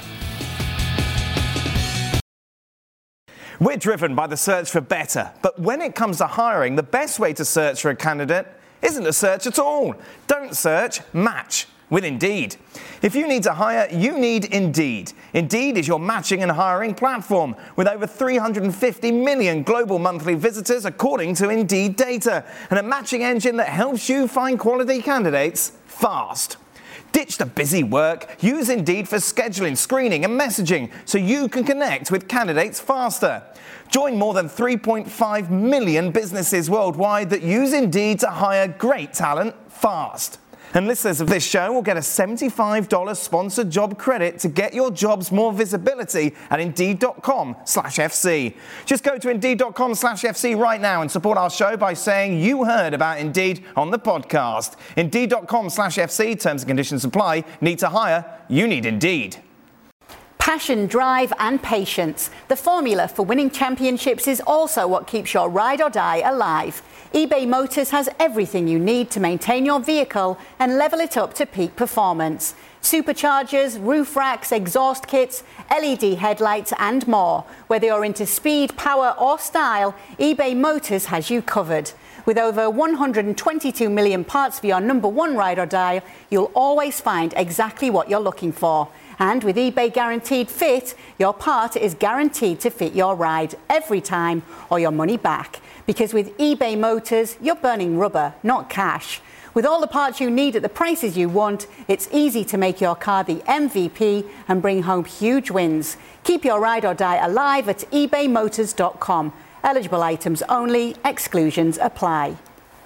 We're driven by the search for better, but when it comes to hiring, the best way to search for a candidate isn't to search at all. Don't search, match with Indeed. If you need to hire, you need Indeed. Indeed is your matching and hiring platform with over three hundred fifty million global monthly visitors according to Indeed data, and a matching engine that helps you find quality candidates fast. Ditch the busy work. Use Indeed for scheduling, screening and messaging so you can connect with candidates faster. Join more than three point five million businesses worldwide that use Indeed to hire great talent fast. And listeners of this show will get a seventy-five dollars sponsored job credit to get your jobs more visibility at Indeed.com slash FC. Just go to Indeed.com slash FC right now and support our show by saying you heard about Indeed on the podcast. Indeed.com slash FC, terms and conditions apply. Need to hire? You need Indeed. Passion, drive and patience. The formula for winning championships is also what keeps your ride or die alive. eBay Motors has everything you need to maintain your vehicle and level it up to peak performance. Superchargers, roof racks, exhaust kits, L E D headlights and more. Whether you're into speed, power or style, eBay Motors has you covered. With over one hundred twenty-two million parts for your number one ride or die, you'll always find exactly what you're looking for. And with eBay Guaranteed Fit, your part is guaranteed to fit your ride every time or your money back. Because with eBay Motors, you're burning rubber, not cash. With all the parts you need at the prices you want, it's easy to make your car the M V P and bring home huge wins. Keep your ride or die alive at ebay motors dot com. Eligible items only, exclusions apply.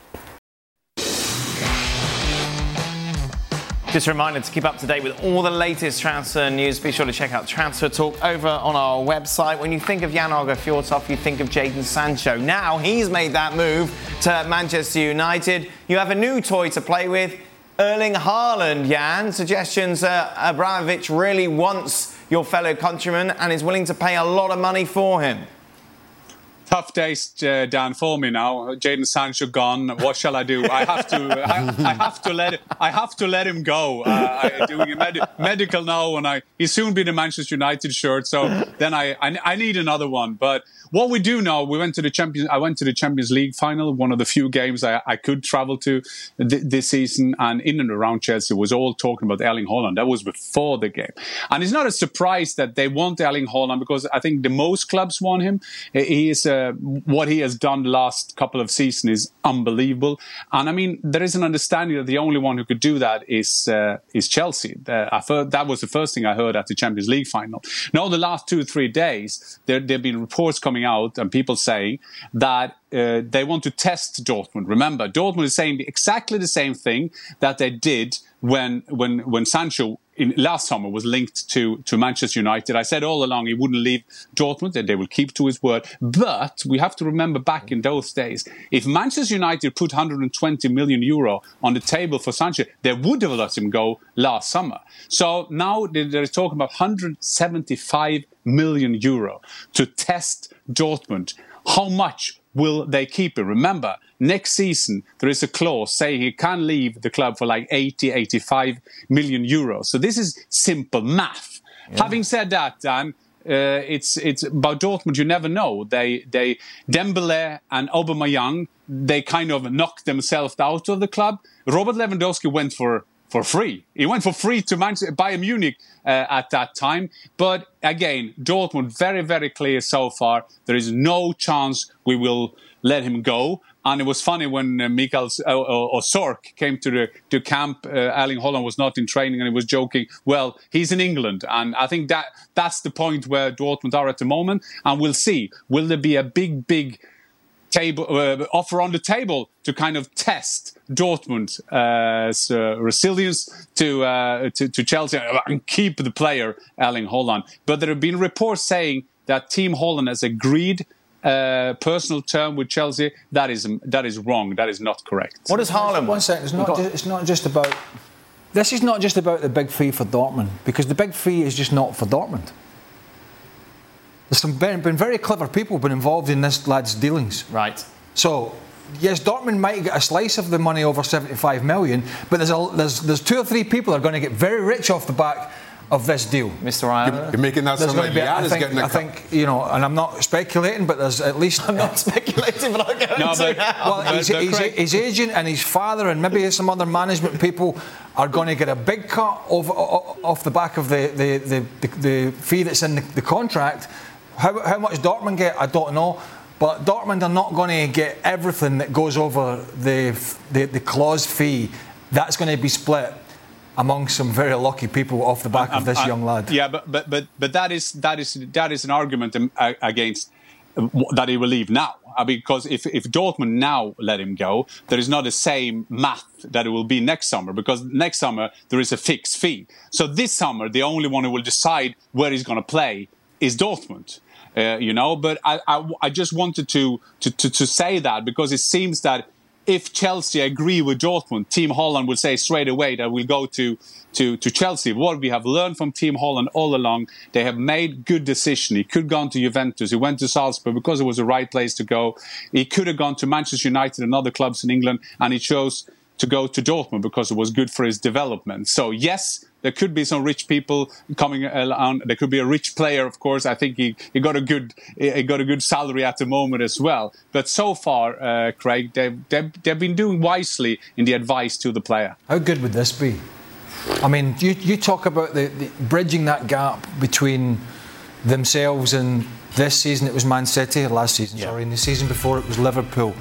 Just a reminder to keep up to date with all the latest transfer news. Be sure to check out Transfer Talk over on our website. When you think of Jan Åge Fjørtoft, you think of Jadon Sancho. Now he's made that move to Manchester United. You have a new toy to play with, Erling Haaland, Jan. Suggestions uh, Abramovich really wants your fellow countryman and is willing to pay a lot of money for him. Tough days, uh, Dan, for me now. Jadon Sancho gone. What shall I do? I have to. I, I have to let. I have to let him go. Uh, I'm doing a med- medical now, and I he soon be the Manchester United shirt. So then I, I I need another one. But what we do know, we went to the Champions. I went to the Champions League final, one of the few games I, I could travel to th- this season, and in and around Chelsea was all talking about Erling Haaland. That was before the game, and it's not a surprise that they want Erling Haaland because I think the most clubs want him. He is a Uh, what he has done the last couple of seasons is unbelievable. And I mean, there is an understanding that the only one who could do that is uh, is Chelsea. Uh, I heard, that was the first thing I heard at the Champions League final. Now, the last two or three days, there there have been reports coming out and people saying that uh, they want to test Dortmund. Remember, Dortmund is saying exactly the same thing that they did when when when Sancho in last summer was linked to to Manchester United. I said all along he wouldn't leave Dortmund, and they will keep to his word. But we have to remember back in those days, if Manchester United put one hundred twenty million euro on the table for Sancho, they would have let him go last summer. So now they're talking about one hundred seventy-five million euro to test Dortmund. How much will they keep him? Remember, next season there is a clause saying he can leave the club for like eighty, eighty-five million euros. So this is simple math. Yeah. Having said that, Dan, uh, it's it's about Dortmund. You never know. They they Dembele and Aubameyang, they kind of knocked themselves out of the club. Robert Lewandowski went for. For free. He went for free to Manchester, Bayern Munich uh, at that time. But again, Dortmund, very, very clear so far. There is no chance we will let him go. And it was funny when uh, Mikael uh, or Sork came to the to camp. Uh, Erling Haaland was not in training and he was joking, well, he's in England. And I think that that's the point where Dortmund are at the moment. And we'll see. Will there be a big, big table uh, offer on the table to kind of test Dortmund's uh, uh, resilience to, uh, to to Chelsea and keep the player Erling Haaland. But there have been reports saying that Team Haaland has agreed uh, personal term with Chelsea. That is that is wrong. That is not correct. What does Haaland? One second. It's not. Just, it's not just about. This is not just about the big fee for Dortmund, because the big fee is just not for Dortmund. There's some been, been very clever people been involved in this lad's dealings. Right. So, yes, Dortmund might get a slice of the money over seventy-five million, but there's a, there's there's two or three people that are going to get very rich off the back of this deal. Mister Ryan, you're, you're making that sound like Jan is getting a I think, you know, and I'm not speculating, but there's at least... I'm not speculating, but I'm going no, to but, now. Well, his, his, his agent and his father and maybe some other management people are going to get a big cut off, off the back of the, the, the, the, the fee that's in the, the contract. How, how much Dortmund get, I don't know. But Dortmund are not going to get everything that goes over the, the, the clause fee. That's going to be split among some very lucky people off the back um, of this um, young lad. Yeah, but but but but that is that is that is an argument against that he will leave now. Because if if Dortmund now let him go, there is not the same math that it will be next summer. Because next summer there is a fixed fee. So this summer the only one who will decide where he's going to play is Dortmund. Uh, you know, but I, I, I just wanted to, to, to, to say that because it seems that if Chelsea agree with Dortmund, Team Haaland will say straight away that we'll go to, to, to Chelsea. What we have learned from Team Haaland all along, they have made good decision. He could have gone to Juventus. He went to Salzburg because it was the right place to go. He could have gone to Manchester United and other clubs in England, and he chose to go to Dortmund because it was good for his development. So yes, there could be some rich people coming around. There could be a rich player, of course. I think he, he got a good he got a good salary at the moment as well. But so far, uh, Craig, they've, they've they've been doing wisely in the advice to the player. How good would this be? I mean, you you talk about the, the bridging that gap between themselves and this season. It was Man City, last season, yeah. sorry, and the season before it was Liverpool.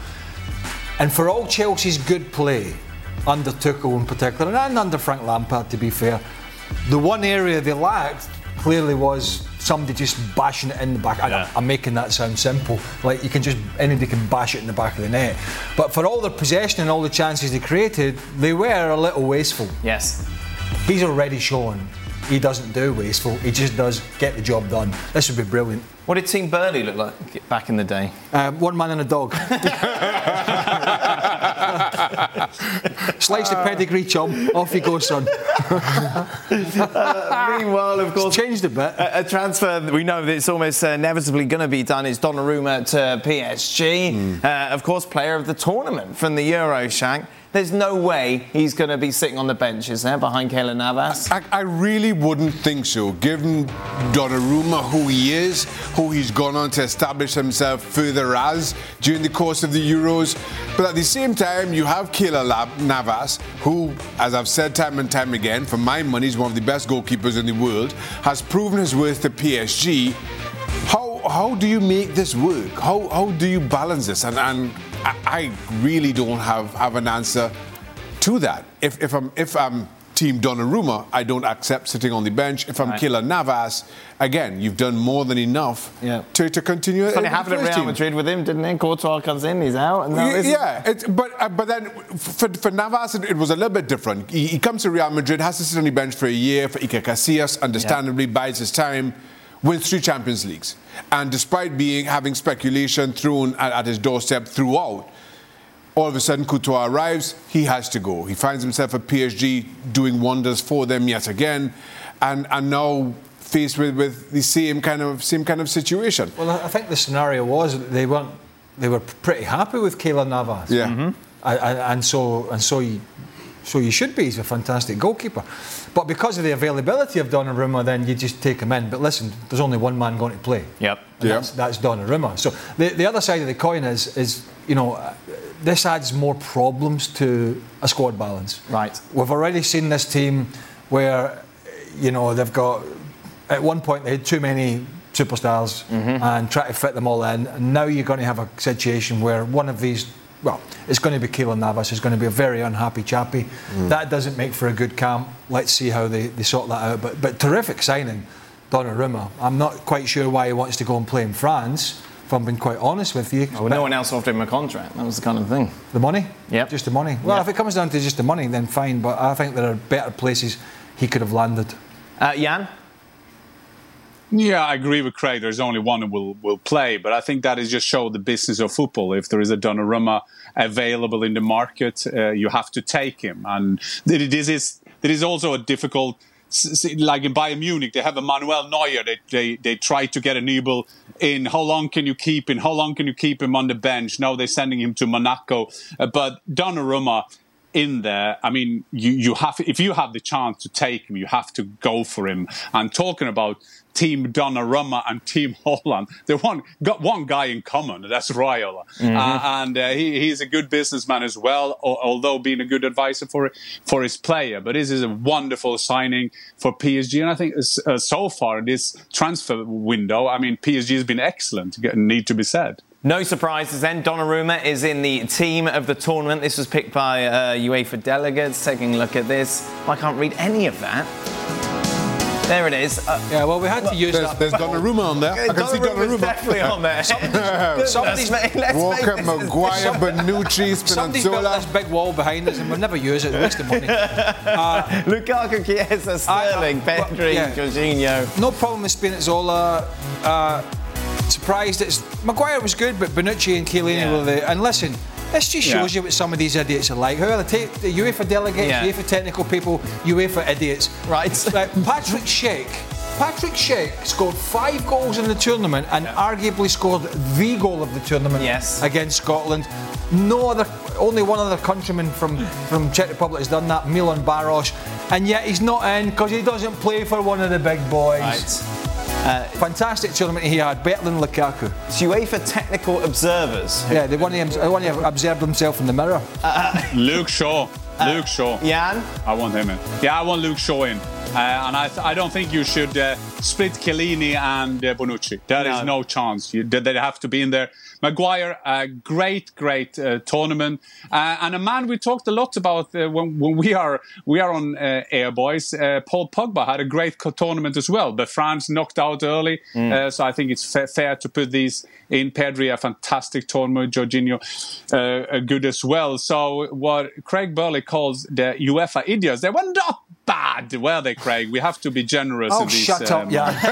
And for all Chelsea's good play, under Tuchel in particular, and under Frank Lampard, to be fair, the one area they lacked clearly was somebody just bashing it in the back. Yeah. I'm making that sound simple. Like you can just anybody can bash it in the back of the net. But for all their possession and all the chances they created, they were a little wasteful. Yes. He's already shown he doesn't do wasteful. He just does get the job done. This would be brilliant. What did Team Burnley look like back in the day? Um, one man and a dog. Slice the pedigree, chum. Off you go, son. uh, meanwhile, of course, it's changed a bit. A, a transfer that we know that it's almost uh, inevitably going to be done is Donnarumma to P S G. Mm. Uh, of course, player of the tournament from the Euro, Shaq. There's no way he's going to be sitting on the bench, is there, behind Keylor Navas? I, I really wouldn't think so, given Donnarumma, who he is, who he's gone on to establish himself further as during the course of the Euros. But at the same time, you have Keylor Navas, who, as I've said time and time again, for my money, is one of the best goalkeepers in the world, has proven his worth to P S G. How how do you make this work? How how do you balance this? And and I really don't have, have an answer to that. If if I'm if I'm Team Donnarumma, I don't accept sitting on the bench. If I'm Right. Keylor Navas, again, you've done more than enough Yeah. to, to continue. Funny, in the happened at first Real team. Madrid with him, didn't it? Courtois comes in, he's out. And now Y- this is- yeah, it, but uh, but then for, for Navas, it, it was a little bit different. He, he comes to Real Madrid, has to sit on the bench for a year for Iker Casillas, understandably, buys his time, wins three Champions Leagues. And despite being having speculation thrown at, at his doorstep throughout, all of a sudden Courtois arrives, he has to go. He finds himself at P S G doing wonders for them yet again, and, and now faced with, with the same kind of same kind of situation. Well, I think the scenario was that they weren't. They were pretty happy with Keylor Navas. Yeah. Mm-hmm. and, and, and so and so you, so you should be. He's a fantastic goalkeeper. But because of the availability of Donnarumma, then you just take him in. But listen, there's only one man going to play. Yep. And Yeah. that's, that's Donnarumma. So the, the other side of the coin is, is, you know, uh, this adds more problems to a squad balance. Right. We've already seen this team where, you know, they've got, at one point they had too many superstars Mm-hmm. and try to fit them all in. And now you're going to have a situation where one of these, well, it's going to be Keylor Navas, is going to be a very unhappy chappie. Mm. That doesn't make for a good camp. Let's see how they, they sort that out. But, but terrific signing, Donnarumma. I'm not quite sure why he wants to go and play in France, if I'm being quite honest with you. Oh, well, no one else offered him a contract. That was the kind of thing. The money? Yep. Just the money. Well, Yep. if it comes down to just the money, then fine. But I think there are better places he could have landed. Uh, Jan? Yeah, I agree with Craig. There's only one who will, will play, but I think that is just show the business of football. If there is a Donnarumma available in the market, uh, you have to take him. And this is there is also a difficult, like in Bayern Munich, they have a Manuel Neuer. They they they try to get a Nibel in. How long can you keep him? How long can you keep him on the bench? Now they're sending him to Monaco, uh, but Donnarumma in there, I mean, you, you have if you have the chance to take him, you have to go for him. And talking about Team Donnarumma and Team Holland, they one got one guy in common. That's Raiola, Mm-hmm. uh, and uh, he, he's a good businessman as well. al- Although being a good advisor for for his player, but this is a wonderful signing for P S G. And I think uh, so far this transfer window, I mean, P S G has been excellent. Need to be said. No surprises then. Donnarumma is in the team of the tournament. This was picked by uh, UEFA delegates. Taking a look at this. I can't read any of that. There it is. Uh, Yeah, well, we had to use There's, that. there's Donnarumma on there. I can see Donnarumma's Donnarumma. definitely on there. Goodness, somebody's- mate, let's Walker, make this- Maguire, Bonucci, Somebody's built Spinazzola. this big wall behind us and we'll never use it. Waste of money. Lukaku, Chiesa, Sterling, I- I- well, Pedri, yeah. Jorginho. No problem with Spinazzola. Uh, surprised it's Maguire was good, but Bonucci and Chiellini Yeah. were the. And listen, this just shows Yeah. you what some of these idiots are like. Who are the, ta- the UEFA delegates, Yeah. UEFA technical people, UEFA idiots? Right. Like Patrick Schick. Patrick Schick scored five goals in the tournament and arguably scored the goal of the tournament Yes. against Scotland. No other, only one other countryman from, from Czech Republic has done that, Milan Baros, and yet he's not in because he doesn't play for one of the big boys. Right. Fantastic tournament he had, better than Lukaku. It's UEFA technical observers. Yeah, they want to, they want to observe themselves in the mirror. Luke Shaw. Luke Shaw. Jan? I want him in. Yeah, I want Luke Shaw in. Uh, and I, th- I don't think you should uh, split Chiellini and uh, Bonucci. There is No. no chance. You, they, they have to be in there. Maguire, a great, great uh, tournament, uh, and a man we talked a lot about uh, when, when we are we are on uh, air, boys. Uh, Paul Pogba had a great co- tournament as well, but France knocked out early, uh, so I think it's fa- fair to put these in. Pedri, a fantastic tournament. Jorginho, uh, good as well. So what Craig Burley calls the UEFA idiots, they were not bad, were they, Craig? We have to be generous. Oh, in these, shut um, up,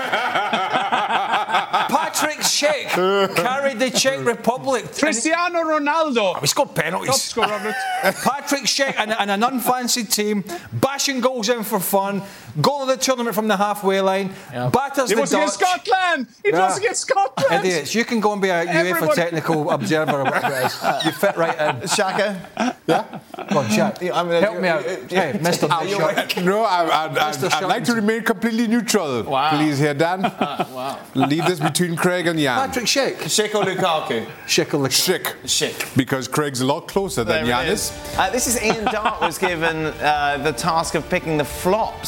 yeah. Patrick Schick carried the Czech Republic. Cristiano Ronaldo. He scored Top penalties. scorer of it. Patrick Schick and, and an unfancied team, bashing goals in for fun, goal of the tournament from the halfway line, batters It the was against Dutch. Scotland. It Yeah. was against Scotland. Idiots, you can go and be a UEFA Everyone- technical observer or whatever it is. You fit right in. Shaka? Yeah? Go on, Shaq. Yeah, I mean, Help you- me out. you- Hey, Mister Are you Shaq. No, I, I'd, I'd, Mister I'd like to Shotton. remain completely neutral. Wow. Please, here, Dan. Wow. Leave this between Craig and Jan. Patrick Schick. Schick or Lukaku? Schick or Lukaku. Schick. Schick. Because Craig's a lot closer than There Jan it is. is. Uh, this is Ian Dart was given uh, the task of picking the flops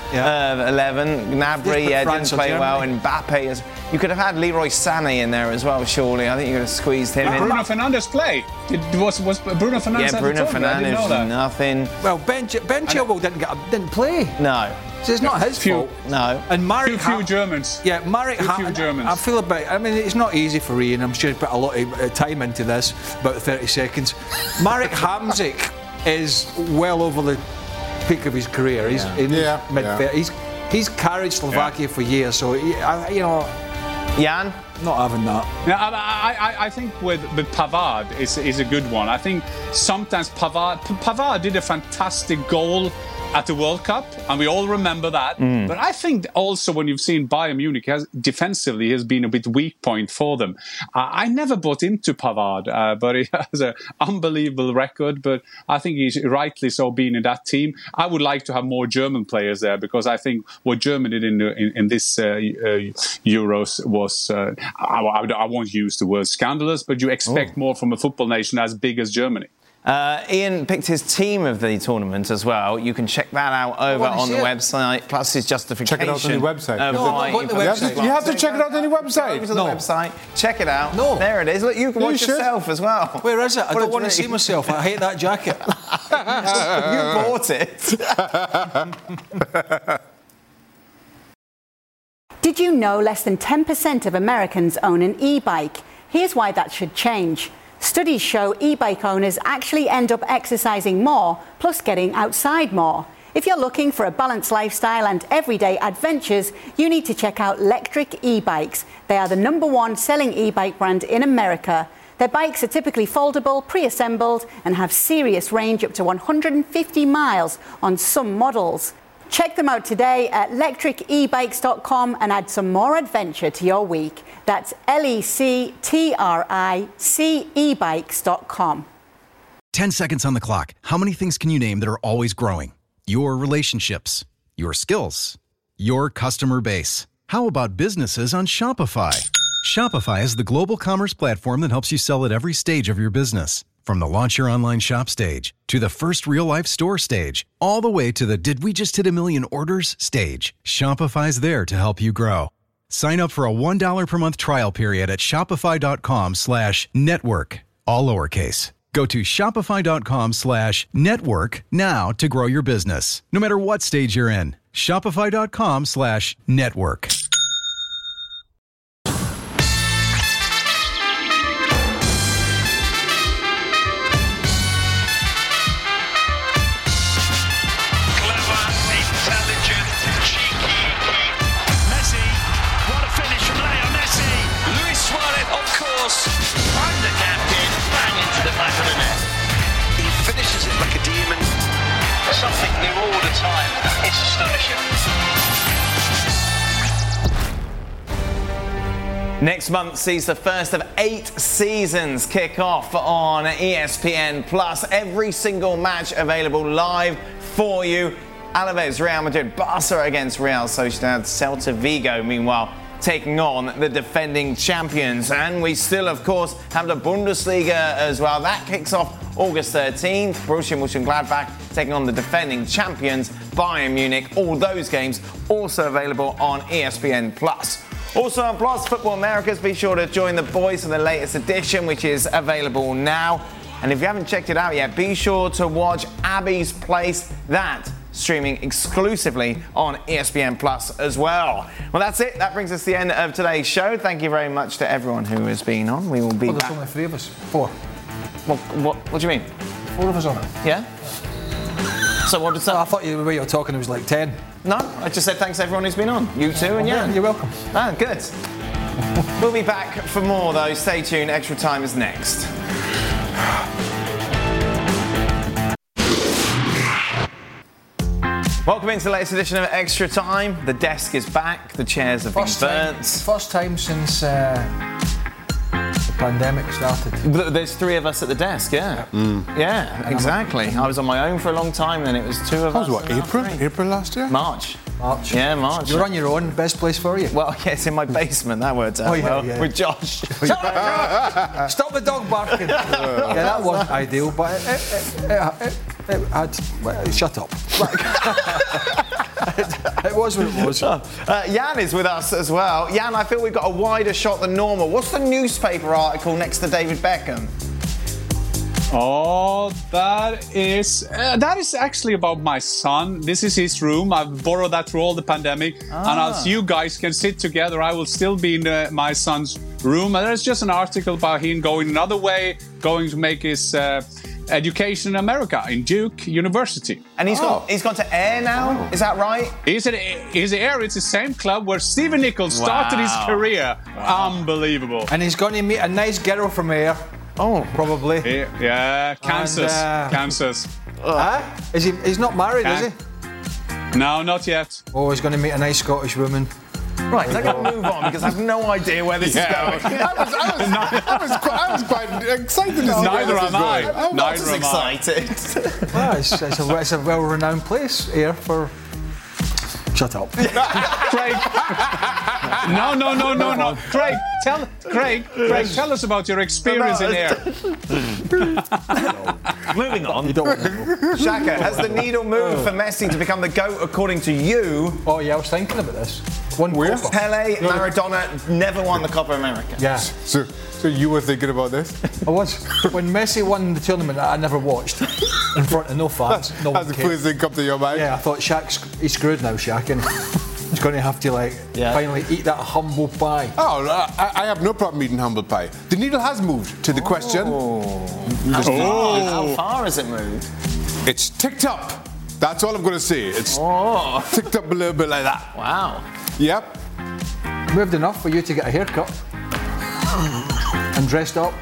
yeah. uh, eleven. Gnabry yeah, didn't play well. And Mbappe, is, you could have had Leroy Sané in there as well, surely. I think you could have squeezed him Did in. Bruno Fernandes play? Did, was, was Bruno Fernandes Yeah, Bruno Fernandes, nothing. Well, Ben, ben Chilwell didn't, get, didn't play. No. So it's not his few, fault. No. And Marek few, few ha- Germans. Yeah, Marek few, ha- few Germans. I feel about. I mean, it's not easy for Ian. I'm sure he put a lot of uh, time into this, about thirty seconds. Marek Hamsik is well over the peak of his career. He's yeah. in yeah, mid. Yeah. He's he's carried Slovakia yeah. for years. So he, I, you know, Jan. Not having that. Yeah, I, I, I think with, with Pavard is is a good one. I think sometimes Pavard Pavard did a fantastic goal at the World Cup, and we all remember that. Mm. But I think also when you've seen Bayern Munich has defensively has been a bit weak point for them. Uh, I never bought into Pavard, uh, but he has an unbelievable record. But I think he's rightly so being in that team. I would like to have more German players there because I think what Germany did in in, in this uh, uh, Euros was uh, I, I, I won't use the word scandalous, but you expect oh. more from a football nation as big as Germany. Uh, Ian picked his team of the tournament as well. You can check that out over on the it. website, plus his justification. Check it out on the website. Uh, no, why the website. You have to check it out on the website. Go to the no. website, check it out. No. There it is. Look, you can you watch should. yourself as well. Where is it? I But don't want to really... see myself. I hate that jacket. You bought it. Did you know less than ten percent of Americans own an e-bike? Here's why that should change. Studies show e-bike owners actually end up exercising more, plus getting outside more. If you're looking for a balanced lifestyle and everyday adventures, you need to check out Lectric e-bikes. They are the number one selling e-bike brand in America. Their bikes are typically foldable, pre-assembled, and have serious range up to one hundred fifty miles on some models. Check them out today at lectric e bikes dot com and add some more adventure to your week. That's L E C T R I C e bikes dot com. Ten seconds on the clock. How many things can you name that are always growing? Your relationships, your skills, your customer base. How about businesses on Shopify? Shopify is the global commerce platform that helps you sell at every stage of your business. From the launch your online shop stage, to the first real-life store stage, all the way to the did we just hit a million orders stage, Shopify's there to help you grow. Sign up for a one dollar per month trial period at shopify.com slash network, all lowercase. Go to shopify.com slash network now to grow your business, no matter what stage you're in. Shopify.com slash network. Something new all the time. It's astonishing. Next month sees the first of eight seasons kick off on E S P N Plus. Every single match available live for you. Alaves, Real Madrid, Barca against Real Sociedad, Celta Vigo, meanwhile, taking on the defending champions. And we still, of course, have the Bundesliga as well. That kicks off August thirteenth. Borussia Mönchengladbach taking on the defending champions, Bayern Munich. All those games also available on E S P N Plus. Also on Plus, Football Americas, be sure to join the boys for the latest edition, which is available now. And if you haven't checked it out yet, be sure to watch Abby's Place. That streaming exclusively on E S P N Plus as well. Well, that's it. That brings us to the end of today's show. Thank you very much to everyone who has been on. We will be well, there's back. only three of us. Four. What, what, what do you mean? Four of us on it. Yeah? So what did that? I thought you, the way you were talking, it was like ten. No, I just said thanks to everyone who's been on. You too, and yeah. You're welcome. Ah, good. We'll be back for more, though. Stay tuned. Extra Time is next. Welcome into the latest edition of Extra Time. The desk is back. The chairs have first been time, burnt. First time since uh, the pandemic started. There's three of us at the desk, yeah. Mm. Yeah, exactly. I was on my own for a long time, then it was two of that us. That was what, April? April last year? March. March. Yeah, March. You're on your own. Best place for you. Well, yeah, it's in my basement. That worked out oh, yeah, well. Yeah. With Josh. Stop the dog barking. yeah, that wasn't ideal, but it, it, it, it, it had... Well, shut up. it, was what it was. Uh, Jan is with us as well. Jan, I feel we've got a wider shot than normal. What's the newspaper article next to David Beckham? Oh, that is uh, that is actually about my son. This is his room. I've borrowed that through all the pandemic, Ah. and as you guys can sit together, I will still be in uh, my son's room. And there's just an article about him going another way, going to make his uh, education in America in Duke University. And he's oh. gone. He's gone to Air now. Oh. Is that right? He's at he's at Air. It's the same club where Stephen Nichols started Wow. his career. Wow. Unbelievable. And he's going to meet a nice girl from Air. Oh, probably. Yeah, yeah. Kansas, And, uh, Kansas. Huh? Is he? He's not married, Can- is he? No, not yet. Oh, he's going to meet a nice Scottish woman. Right, I'm going to move on because I have no idea where this Yeah. is going. I was, I was, I was, quite, I was quite excited to see where Neither this am is I. going. I'm not Neither as am I. excited. Well, it's, it's, a, it's a well-renowned place, Air, for... Shut up. Craig. No, no, no, no, no. Craig, tell Craig, Craig, tell us about your experience in Air. Moving on. You don't want to know. Shaka, has the needle moved for Messi to become the GOAT according to you? Oh, yeah, I was thinking about this. One Where? Copa. Pele, Maradona never won the Copa America. Yeah, So, so you were thinking about this? I was. When Messi won the tournament, I never watched. In front of no fans. No That's one the cared. first thing come to your mind? Yeah, I thought Shaq's he's screwed now, Shaq, and he's going to have to like Yeah. finally eat that humble pie. Oh, I, I have no problem eating humble pie. The needle has moved to the question. How, far, how far has it moved? It's ticked up. That's all I'm going to say. It's Oh, ticked up a little bit like that. wow. Yep. Moved enough for you to get a haircut and dressed up.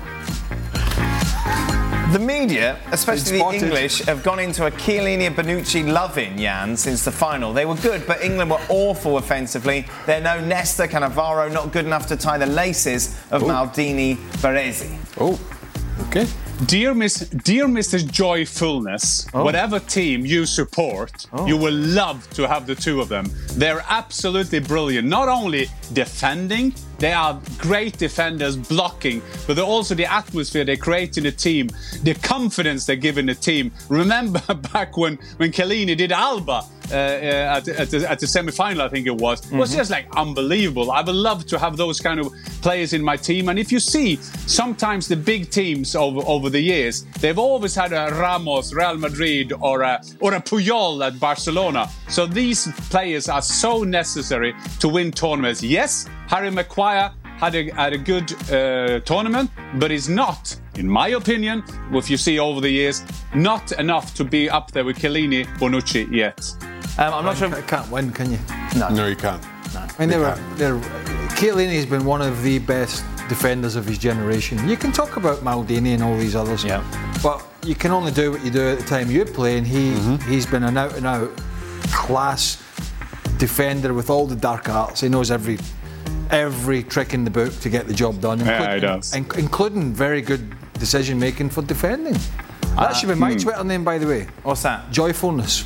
The media, especially the spotted. English, have gone into a Chiellini and Bonucci loving, Jan, since the final. They were good, but England were awful offensively. They're no Nesta, Cannavaro, not good enough to tie the laces of Maldini Baresi. Oh, okay. Dear Miss, dear Mister Joyfulness, whatever team you support, you will love to have the two of them. They're absolutely brilliant. Not only defending, they are great defenders blocking, but they're also the atmosphere they create in the team, the confidence they give in the team. Remember back when, when Chiellini did Alba uh, uh, at, at, the, at the semi-final, I think it was. It was just like unbelievable. I would love to have those kind of players in my team. And if you see, sometimes the big teams over, over the years, they've always had a Ramos, Real Madrid, or a, or a Puyol at Barcelona. So these players are so necessary to win tournaments. Yes, Harry Maguire had a, had a good uh, tournament, but is not, in my opinion, if you see over the years, not enough to be up there with Chiellini, Bonucci yet. Um, I'm not sure. You can't win, can you? No, you can't. I mean, they were, they're, Chiellini has been one of the best defenders of his generation. You can talk about Maldini and all these others, Yeah. but you can only do what you do at the time you play, and he, he's been an out-and-out class defender with all the dark arts. He knows every every trick in the book to get the job done, Yeah, he does. in- including very good decision-making for defending. That should be my Twitter name, by the way. What's that? Joyfulness.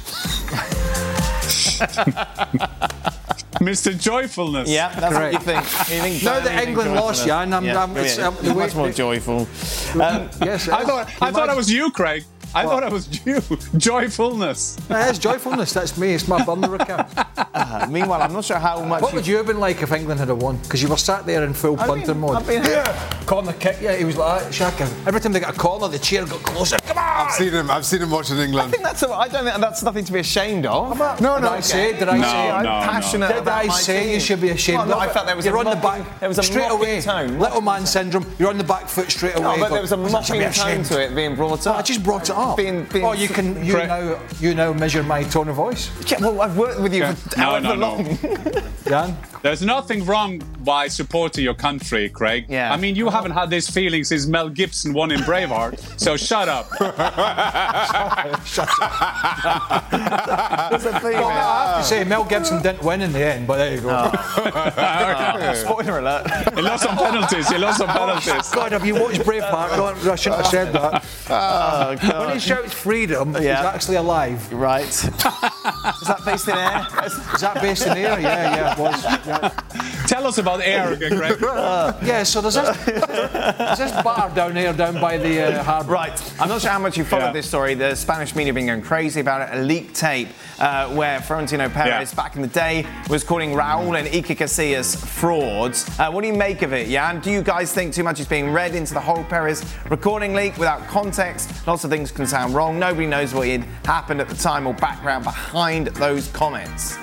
Mister Joyfulness. Yeah, that's Correct. what you think. You think Now Burnley that think England joyful lost, enough. Jan, I'm- yeah, I'm- it's, yeah, um, the way- much more joyful. Um, Yes, it I is. thought I thought I was you, Craig. I thought I was you. Joyfulness. That is joyfulness. That's me. It's my burner account. uh, meanwhile, I'm not sure how much. What would you have been like if England had won? Because you were sat there in full I've punter been- mode. I've been- Corner kick, yeah, he was like that, Shaka. Every time they got a corner, the chair got closer. Come on! I've seen him. I've seen him watching I England. think that's. A, I don't think that's nothing to be ashamed of. No, no. Did I say? Did I No, say? I'm no, no. passionate Did about I my say team. you should be ashamed Well, no, of I it? felt there was You're a on the mocking- back there was a straight mocking away. tone. Little man syndrome. You're on the back foot straight away. No, but but there was a I should mocking be tone ashamed. to it being brought up. I just brought it up. Being- being- oh, you can. You Craig- now. You now measure my tone of voice. Yeah, well, I've worked with you for No, however no, no. long. Jan. There's nothing wrong by supporting your country, Craig. Yeah. I mean, you haven't had this feeling since Mel Gibson won in Braveheart, so shut up. Shut up. There's a thing. Well, I have to say, Mel Gibson didn't win in the end, but there you go. Spoiler alert. He lost some penalties. He lost some penalties. God, have you watched Braveheart? Don't, I shouldn't have said that. Oh, God. When he shouts freedom, he's Yeah. actually alive. Right. Is that based in air? Is that based in air? Yeah, yeah, it was. Yeah. Tell us about Eric, Greg. Yeah, so there's this, there's this bar down here, down by the uh, harbour. Right. I'm not sure how much you followed Yeah. this story. The Spanish media have been going crazy about it. A leaked tape uh, where Florentino Perez, Yeah. back in the day, was calling Raúl and Iker Casillas frauds. Uh, what do you make of it, Jan? Do you guys think too much is being read into the whole Perez recording leak without context? Lots of things can sound wrong. Nobody knows what had happened at the time or background behind those comments.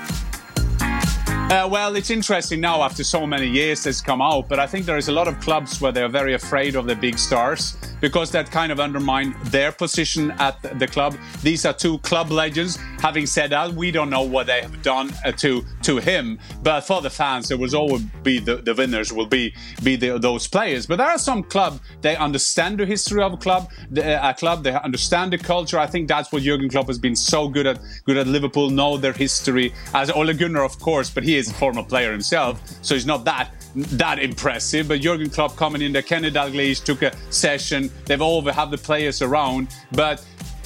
Uh, well, it's interesting now after so many years it's come out, but I think there is a lot of clubs where they're very afraid of the big stars because that kind of undermine their position at the club. These are two club legends. Having said that, we don't know what they have done uh, to to him, but for the fans, there will always be the, the winners will be be the, those players. But there are some club, they understand the history of a club, the, a club, they understand the culture. I think that's what Jurgen Klopp has been so good at, good at Liverpool, know their history. As Ole Gunnar, of course, but he is a former player himself, so he's not that that impressive. But Jurgen Klopp coming in there, Kenny Dalglish took a session. They've all have the players around, but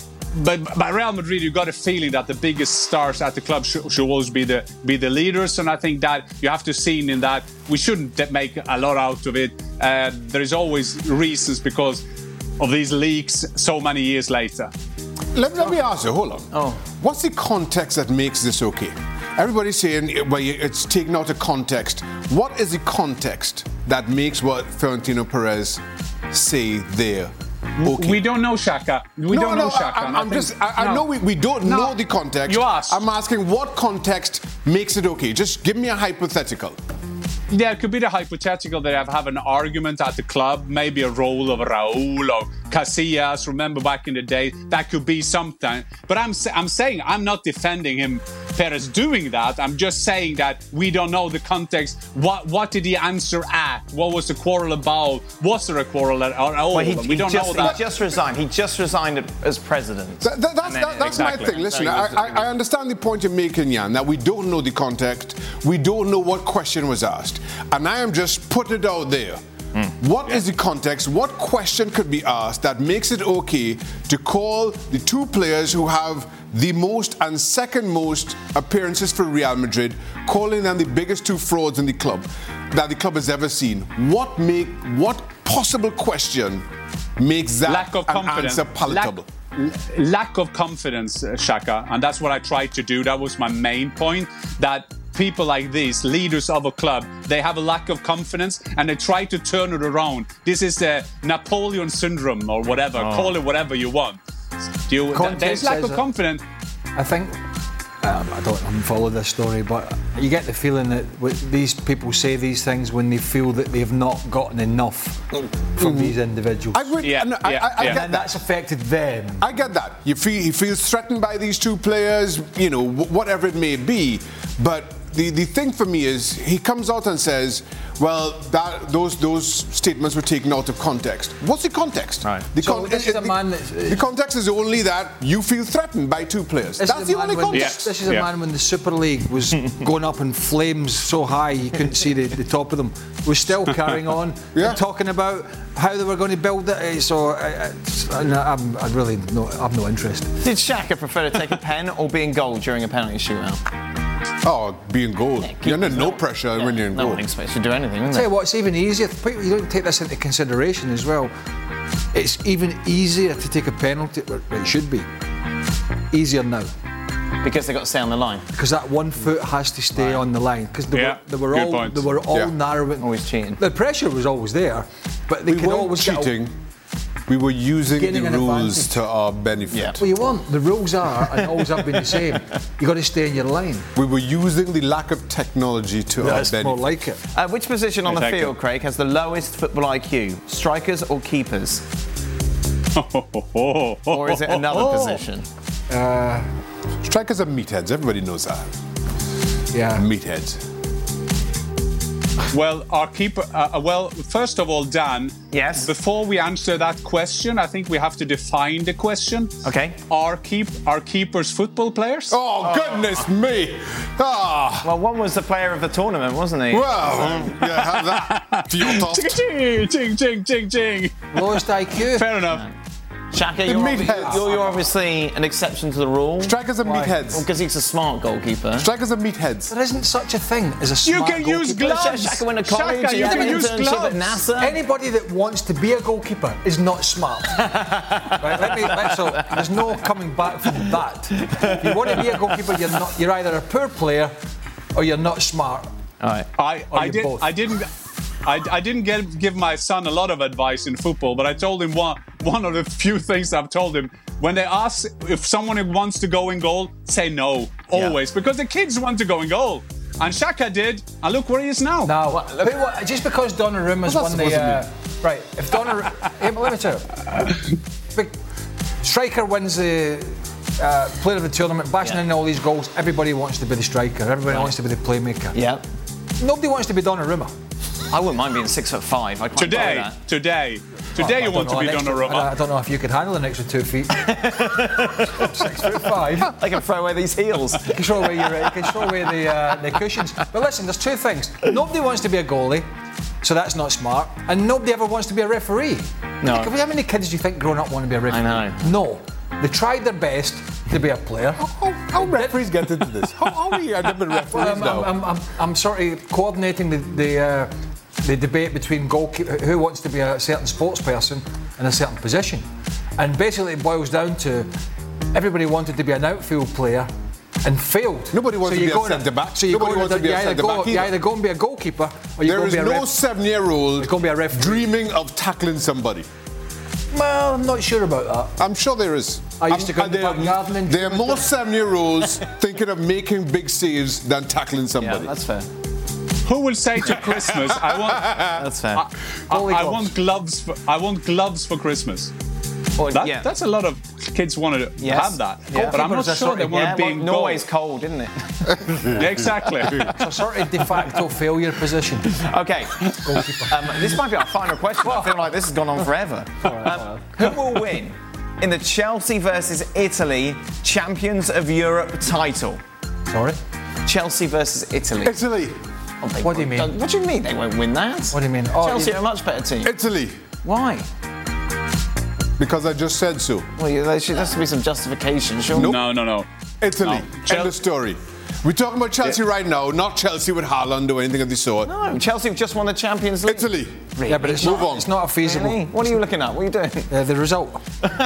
but by Real Madrid, you got a feeling that the biggest stars at the club should, should always be the be the leaders, and I think that you have to see in that we shouldn't make a lot out of it. Uh, there is always reasons because of these leaks so many years later. Let, let me ask you, hold on. Oh. What's the context that makes this okay? Everybody's saying well, it's taken out of context. What is the context that makes what Florentino Perez say there okay? We don't know, Shaka. We no, don't no, know, Shaka. I, I'm, I I'm think- just, I, I no. know we, we don't No. know the context. You asked. I'm asking what context makes it okay. Just give me a hypothetical. Yeah, it could be the hypothetical that I have an argument at the club, maybe a role of Raúl or Casillas. Remember back in the day, that could be something. But I'm I'm saying I'm not defending him, Perez, doing that. I'm just saying that we don't know the context. What what did he answer at? What was the quarrel about? Was there a quarrel at all? Well, he, we he don't just, know that. he just resigned. He just resigned as president. That, that, that's And then- that, that's exactly. my thing. Listen, So he I, was- I, I understand the point you're making, Jan, that we don't know the context. We don't know what question was asked. And I am just putting it out there. Mm. What is the context? What question could be asked that makes it okay to call the two players who have the most and second most appearances for Real Madrid, calling them the biggest two frauds in the club that the club has ever seen? What make what possible question makes that Lack of an confidence. answer palatable? Lack, lack of confidence, uh, Shaka, and that's what I tried to do. That was my main point. That people like these, leaders of a club, they have a lack of confidence and they try to turn it around. This is the Napoleon syndrome or whatever. Oh. Call it whatever you want. Do you, Context there's lack says of it. confidence. I think um, I don't follow this story, but you get the feeling that w- these people say these things when they feel that they've not gotten enough from these individuals. I agree. Yeah, and I, yeah, I, I yeah. get and that. that's affected them. I get that. You feel he feels threatened by these two players, you know, wh- whatever it may be. But the, the thing for me is he comes out and says, well, that those those statements were taken out of context. What's the context? Right. The, So this is a the- man that's- the context is only that you feel threatened by two players. This That's is the a man only when- context. This is a Yeah. man when the Super League was going up in flames so high you couldn't see the, the top of them. Was still carrying on Yeah. and talking about how they were going to build it. So I, I, I'm, I really no, I've no interest. Did Xhaka prefer to take a pen or be in goal during a penalty shootout? Oh, being goal. you're under no pressure when you're in No goal. one expects you to do anything, is Tell you it? what, it's even easier. You don't take this into consideration as well. It's even easier to take a penalty. Well, it should be easier now Because they got to stay on the line. because that one foot has to stay on the line because they, Yeah, were, they were good all point. they were all Yeah. narrowing. Always cheating. The pressure was always there, but they We could weren't always get a- cheating. We were using Gaining the an rules advantage. to our benefit. Yeah. Well, you want the rules are and always have been the same. You got to stay in your line. We were using the lack of technology to That's our more benefit. like it. Uh, which position on the Exactly. field, Craig, has the lowest football I Q? Strikers or keepers? Or is it another position? Strikers are meatheads. Everybody knows that. Yeah. Meatheads. Well, our keeper. Uh, well, first of all, Dan. Yes? Before we answer that question, I think we have to define the question. Okay. Are keep are keepers football players? Oh, goodness me! Ah, Well, one was the player of the tournament, wasn't he? well, yeah, have that to your toast. Ching, ching, ching, ching, ching. Lowest I Q. Fair enough. Shaka, The you're, meatheads. you're, you're obviously an exception to the rule. Strikers are meatheads. Because he's a smart goalkeeper. Strikers are meatheads. There isn't such a thing as a You smart can use goalkeeper. gloves. Shaka went to college. Shaka, he you had can an use internship at gloves. NASA. Anybody that wants to be a goalkeeper is not smart. Right, let me, let, so there's no coming back from that. If you want to be a goalkeeper, you're not. You're either a poor player or you're not smart. All right. I, Or I, you did, both? I didn't. I, I didn't get, give my son a lot of advice in football, but I told him one one of the few things I've told him. When they ask if someone wants to go in goal, say no, always, Yeah. because the kids want to go in goal. And Shaka did, and look where he is now. Now, who, what, just because Donnarumma's What's won that the supposed uh, right, if Donnarumma, hey, but let me tell you, big striker wins the uh, player of the tournament, bashing Yeah. in all these goals. Everybody wants to be the striker. Everybody Right. wants to be the playmaker. Yeah. Nobody wants to be Donnarumma. I wouldn't mind being six foot five. I quite buy Today, that. today, today I you don't want to know, be an extra- Donnarumma. I, I don't know if you could handle an extra two feet. Six foot five. I can throw away these heels. You can throw away your, you can throw away the uh, the cushions. But listen, there's two things. Nobody wants to be a goalie, so that's not smart. And nobody ever wants to be a referee. No. How many kids do you think growing up want to be a referee? I know. No. They tried their best to be a player. How, how referees get into this? How, how are you end up with referees Well, I'm, now? I'm, I'm, I'm, I'm sort of coordinating the the, uh, the debate between goalkeeper, who wants to be a certain sports person in a certain position, and basically it boils down to everybody wanted to be an outfield player and failed. Nobody wants so to you be a go centre-back. So you Nobody go wants to be you a either centre-back go, you either. either go and be a goalkeeper or you There go and is be a no ref. seven-year-old Go and be a referee. dreaming of tackling somebody. Well, I'm not sure about that. I'm sure there is. I used I'm- to go and to the there, back garden and- there are more seven-year-olds thinking of making big saves than tackling Yeah, somebody. that's fair. Who will say to Christmas, I want, That's fair. I, I, Goalie I gloves. want gloves. For, I want gloves for Christmas. Or, That, yeah. That's a lot of kids want to Yes. have that, Yeah. but I'm not Goalkeepers are sure sort they of- want yeah, to be well, in Norway's goal. cold, isn't it? Yeah, exactly. It's a sort of de facto failure position. Okay. Um, this might be our final question. I feel like this has gone on forever. Um, who will win in the Chelsea versus Italy Champions of Europe title? Sorry? Chelsea versus Italy. Italy. Oh, they What do you won't- mean? What do you mean they won't win that? What do you mean? Oh, Chelsea you- are a much better team. Italy. Why? Because I just said so. Well, you- there should, there has to be some justification, sure. No, no, no. Italy. No. Chel- End of story. We're talking about Chelsea right now, not Chelsea with Haaland or anything of the sort. No, Chelsea have just won the Champions League. Italy. Yeah, but it's Move not, on. it's not a feasible. Really? What are you looking at? What are you doing? Uh, the result.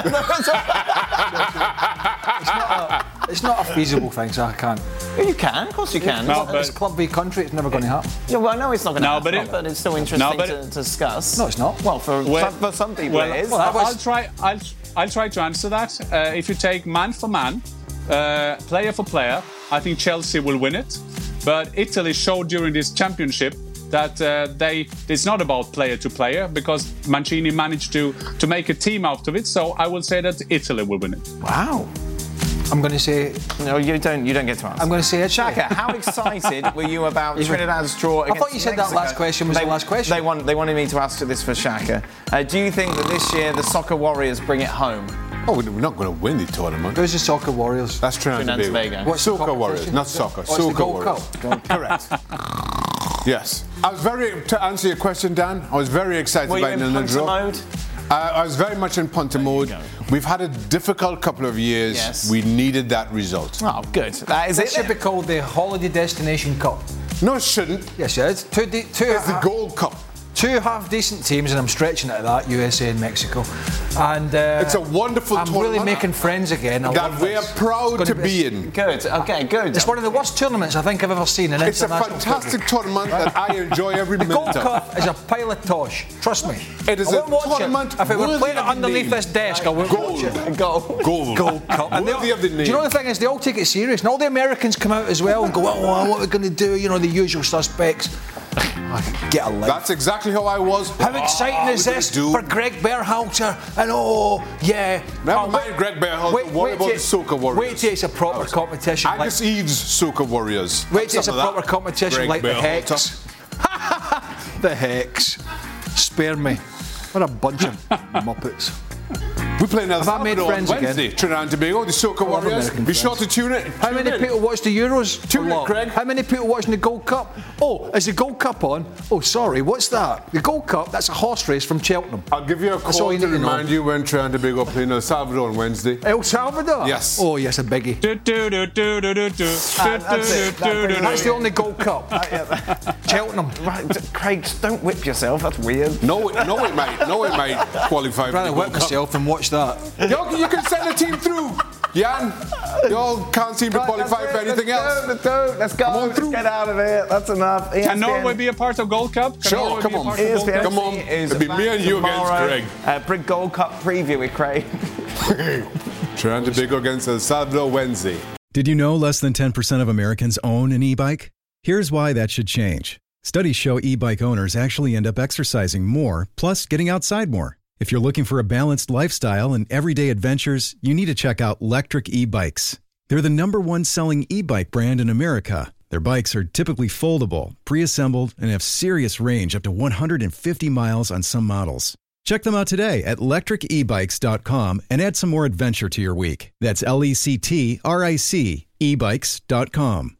It's not, a, it's not a feasible thing, so I can't. You can, of course you can. No, It's- but- It's club v country, it's never going to happen. Yeah, well, I know it's not going to No, happen, but but, it- it's still interesting No, but to, it- to discuss. No, it's not. Well, for, Well- some, for some people Well, it is. well, that was- I'll try. I'll, I'll try to answer that. Uh, if you take man for man, uh, player for player, I think Chelsea will win it. But Italy showed during this championship that uh, they it's not about player to player because Mancini managed to to make a team out of it. So I will say that Italy will win it. Wow. I'm going to say. No, you don't. You don't get to answer. I'm going to say it. Shaka, how excited were you about Trinidad's draw I against thought you said that Mexico? last question was they, the last question. They, want, they wanted me to ask you this for Shaka. Uh, do you think that this year the Soccer Warriors bring it home? Oh, we're not going to win the tournament. Who's the Soccer Warriors? That's Trinidad Trinidad and and Tobago. Tobago. What's the Soca competition? Warriors, not soccer. Oh, it's the Soca Gold Warriors. Cup. Correct. Yes. I was very, to answer your question, Dan, I was very excited Were you by in the punter draw. mode? Uh, I was very much in punter mode. go. We've had a difficult couple of years. Yes. We needed that result. Oh, good. That is It it. should be called the Holiday Destination Cup. No, it shouldn't. Yes, it is. Two, de- two, It's the ha- Gold Cup. two half decent teams, and I'm stretching it at that, U S A and Mexico. And uh, It's a wonderful I'm tournament. really making friends again. I That love we are this. proud It's to gonna be in. Good. Okay, good. It's one of the worst tournaments I think I've ever seen in It's a international fantastic football. tournament that I enjoy every The minute Gold of. Cup is a pile of tosh. Trust me. It is I a won't watch tournament it. If it were worthy playing it of the underneath name. this desk, I wouldn't Gold. watch it. Go. Gold. Gold Cup. And Worthy they- of the do name. you know the thing is, they all take it serious, and all the Americans come out as well and go, "Oh, well, what are we going to do?" You know, the usual suspects. Get a life. That's exactly how I was. How exciting Oh, is we're this gonna do- for Greg Berhalter? And oh, yeah. Never oh, mind Greg Berhalter. What about till- the Soca Warriors? Wait till it's a proper competition. Like, Angus Eaves Soca Warriors. wait till it's a Some of proper that. competition Greg like the Berhalter. Hex. the Hex. Spare me. What a bunch of muppets. We We're playing El Have I made Salvador on friends again? Wednesday. Trinidad and Tobago, the Soca love Warriors. American Be friends. sure to tune in. How Tune many in. people watch the Euros? Tune A in, lot. Craig. How many people watching the Gold Cup? Oh, is the Gold Cup on? Oh, sorry, what's that? The Gold Cup, that's a horse race from Cheltenham. I'll give you a That's all call you to need to know. remind you when Trinidad and Tobago are playing El Salvador on Wednesday. El Salvador? Yes. Oh, yes, a biggie. Do, do, do, do, do, do, do. Ah, that's it. Do, do, do, That's do. the only Gold Cup. Cheltenham. Right, d- Craig, just don't whip yourself. That's weird. No, it, no, it might. No, it might qualify I'd for rather the whip World Cup. myself and watch that. Yo, you can send a team through. Jan, y'all can't seem to Right, qualify that's for it. anything Let's else. Go, let's go. Let's go. Come on Let's through. get out of here. That's enough. E S P N. Can Norway be a part of Gold Cup? Can Sure, Norway come be a on. part E of S Gold P N Cup? Come on. is It'll be back me and you against tomorrow. Craig. Uh, Brit Gold Cup preview with Craig. Trinidad and Tobago against El Salvador Wednesday. Did you know less than ten percent of Americans own an e-bike? Here's why that should change. Studies show e-bike owners actually end up exercising more, plus getting outside more. If you're looking for a balanced lifestyle and everyday adventures, you need to check out Lectric e-bikes. They're the number one selling e-bike brand in America. Their bikes are typically foldable, pre-assembled, and have serious range up to one hundred fifty miles on some models. Check them out today at lectric e bikes dot com and add some more adventure to your week. That's L E C T R I C e bikes dot com.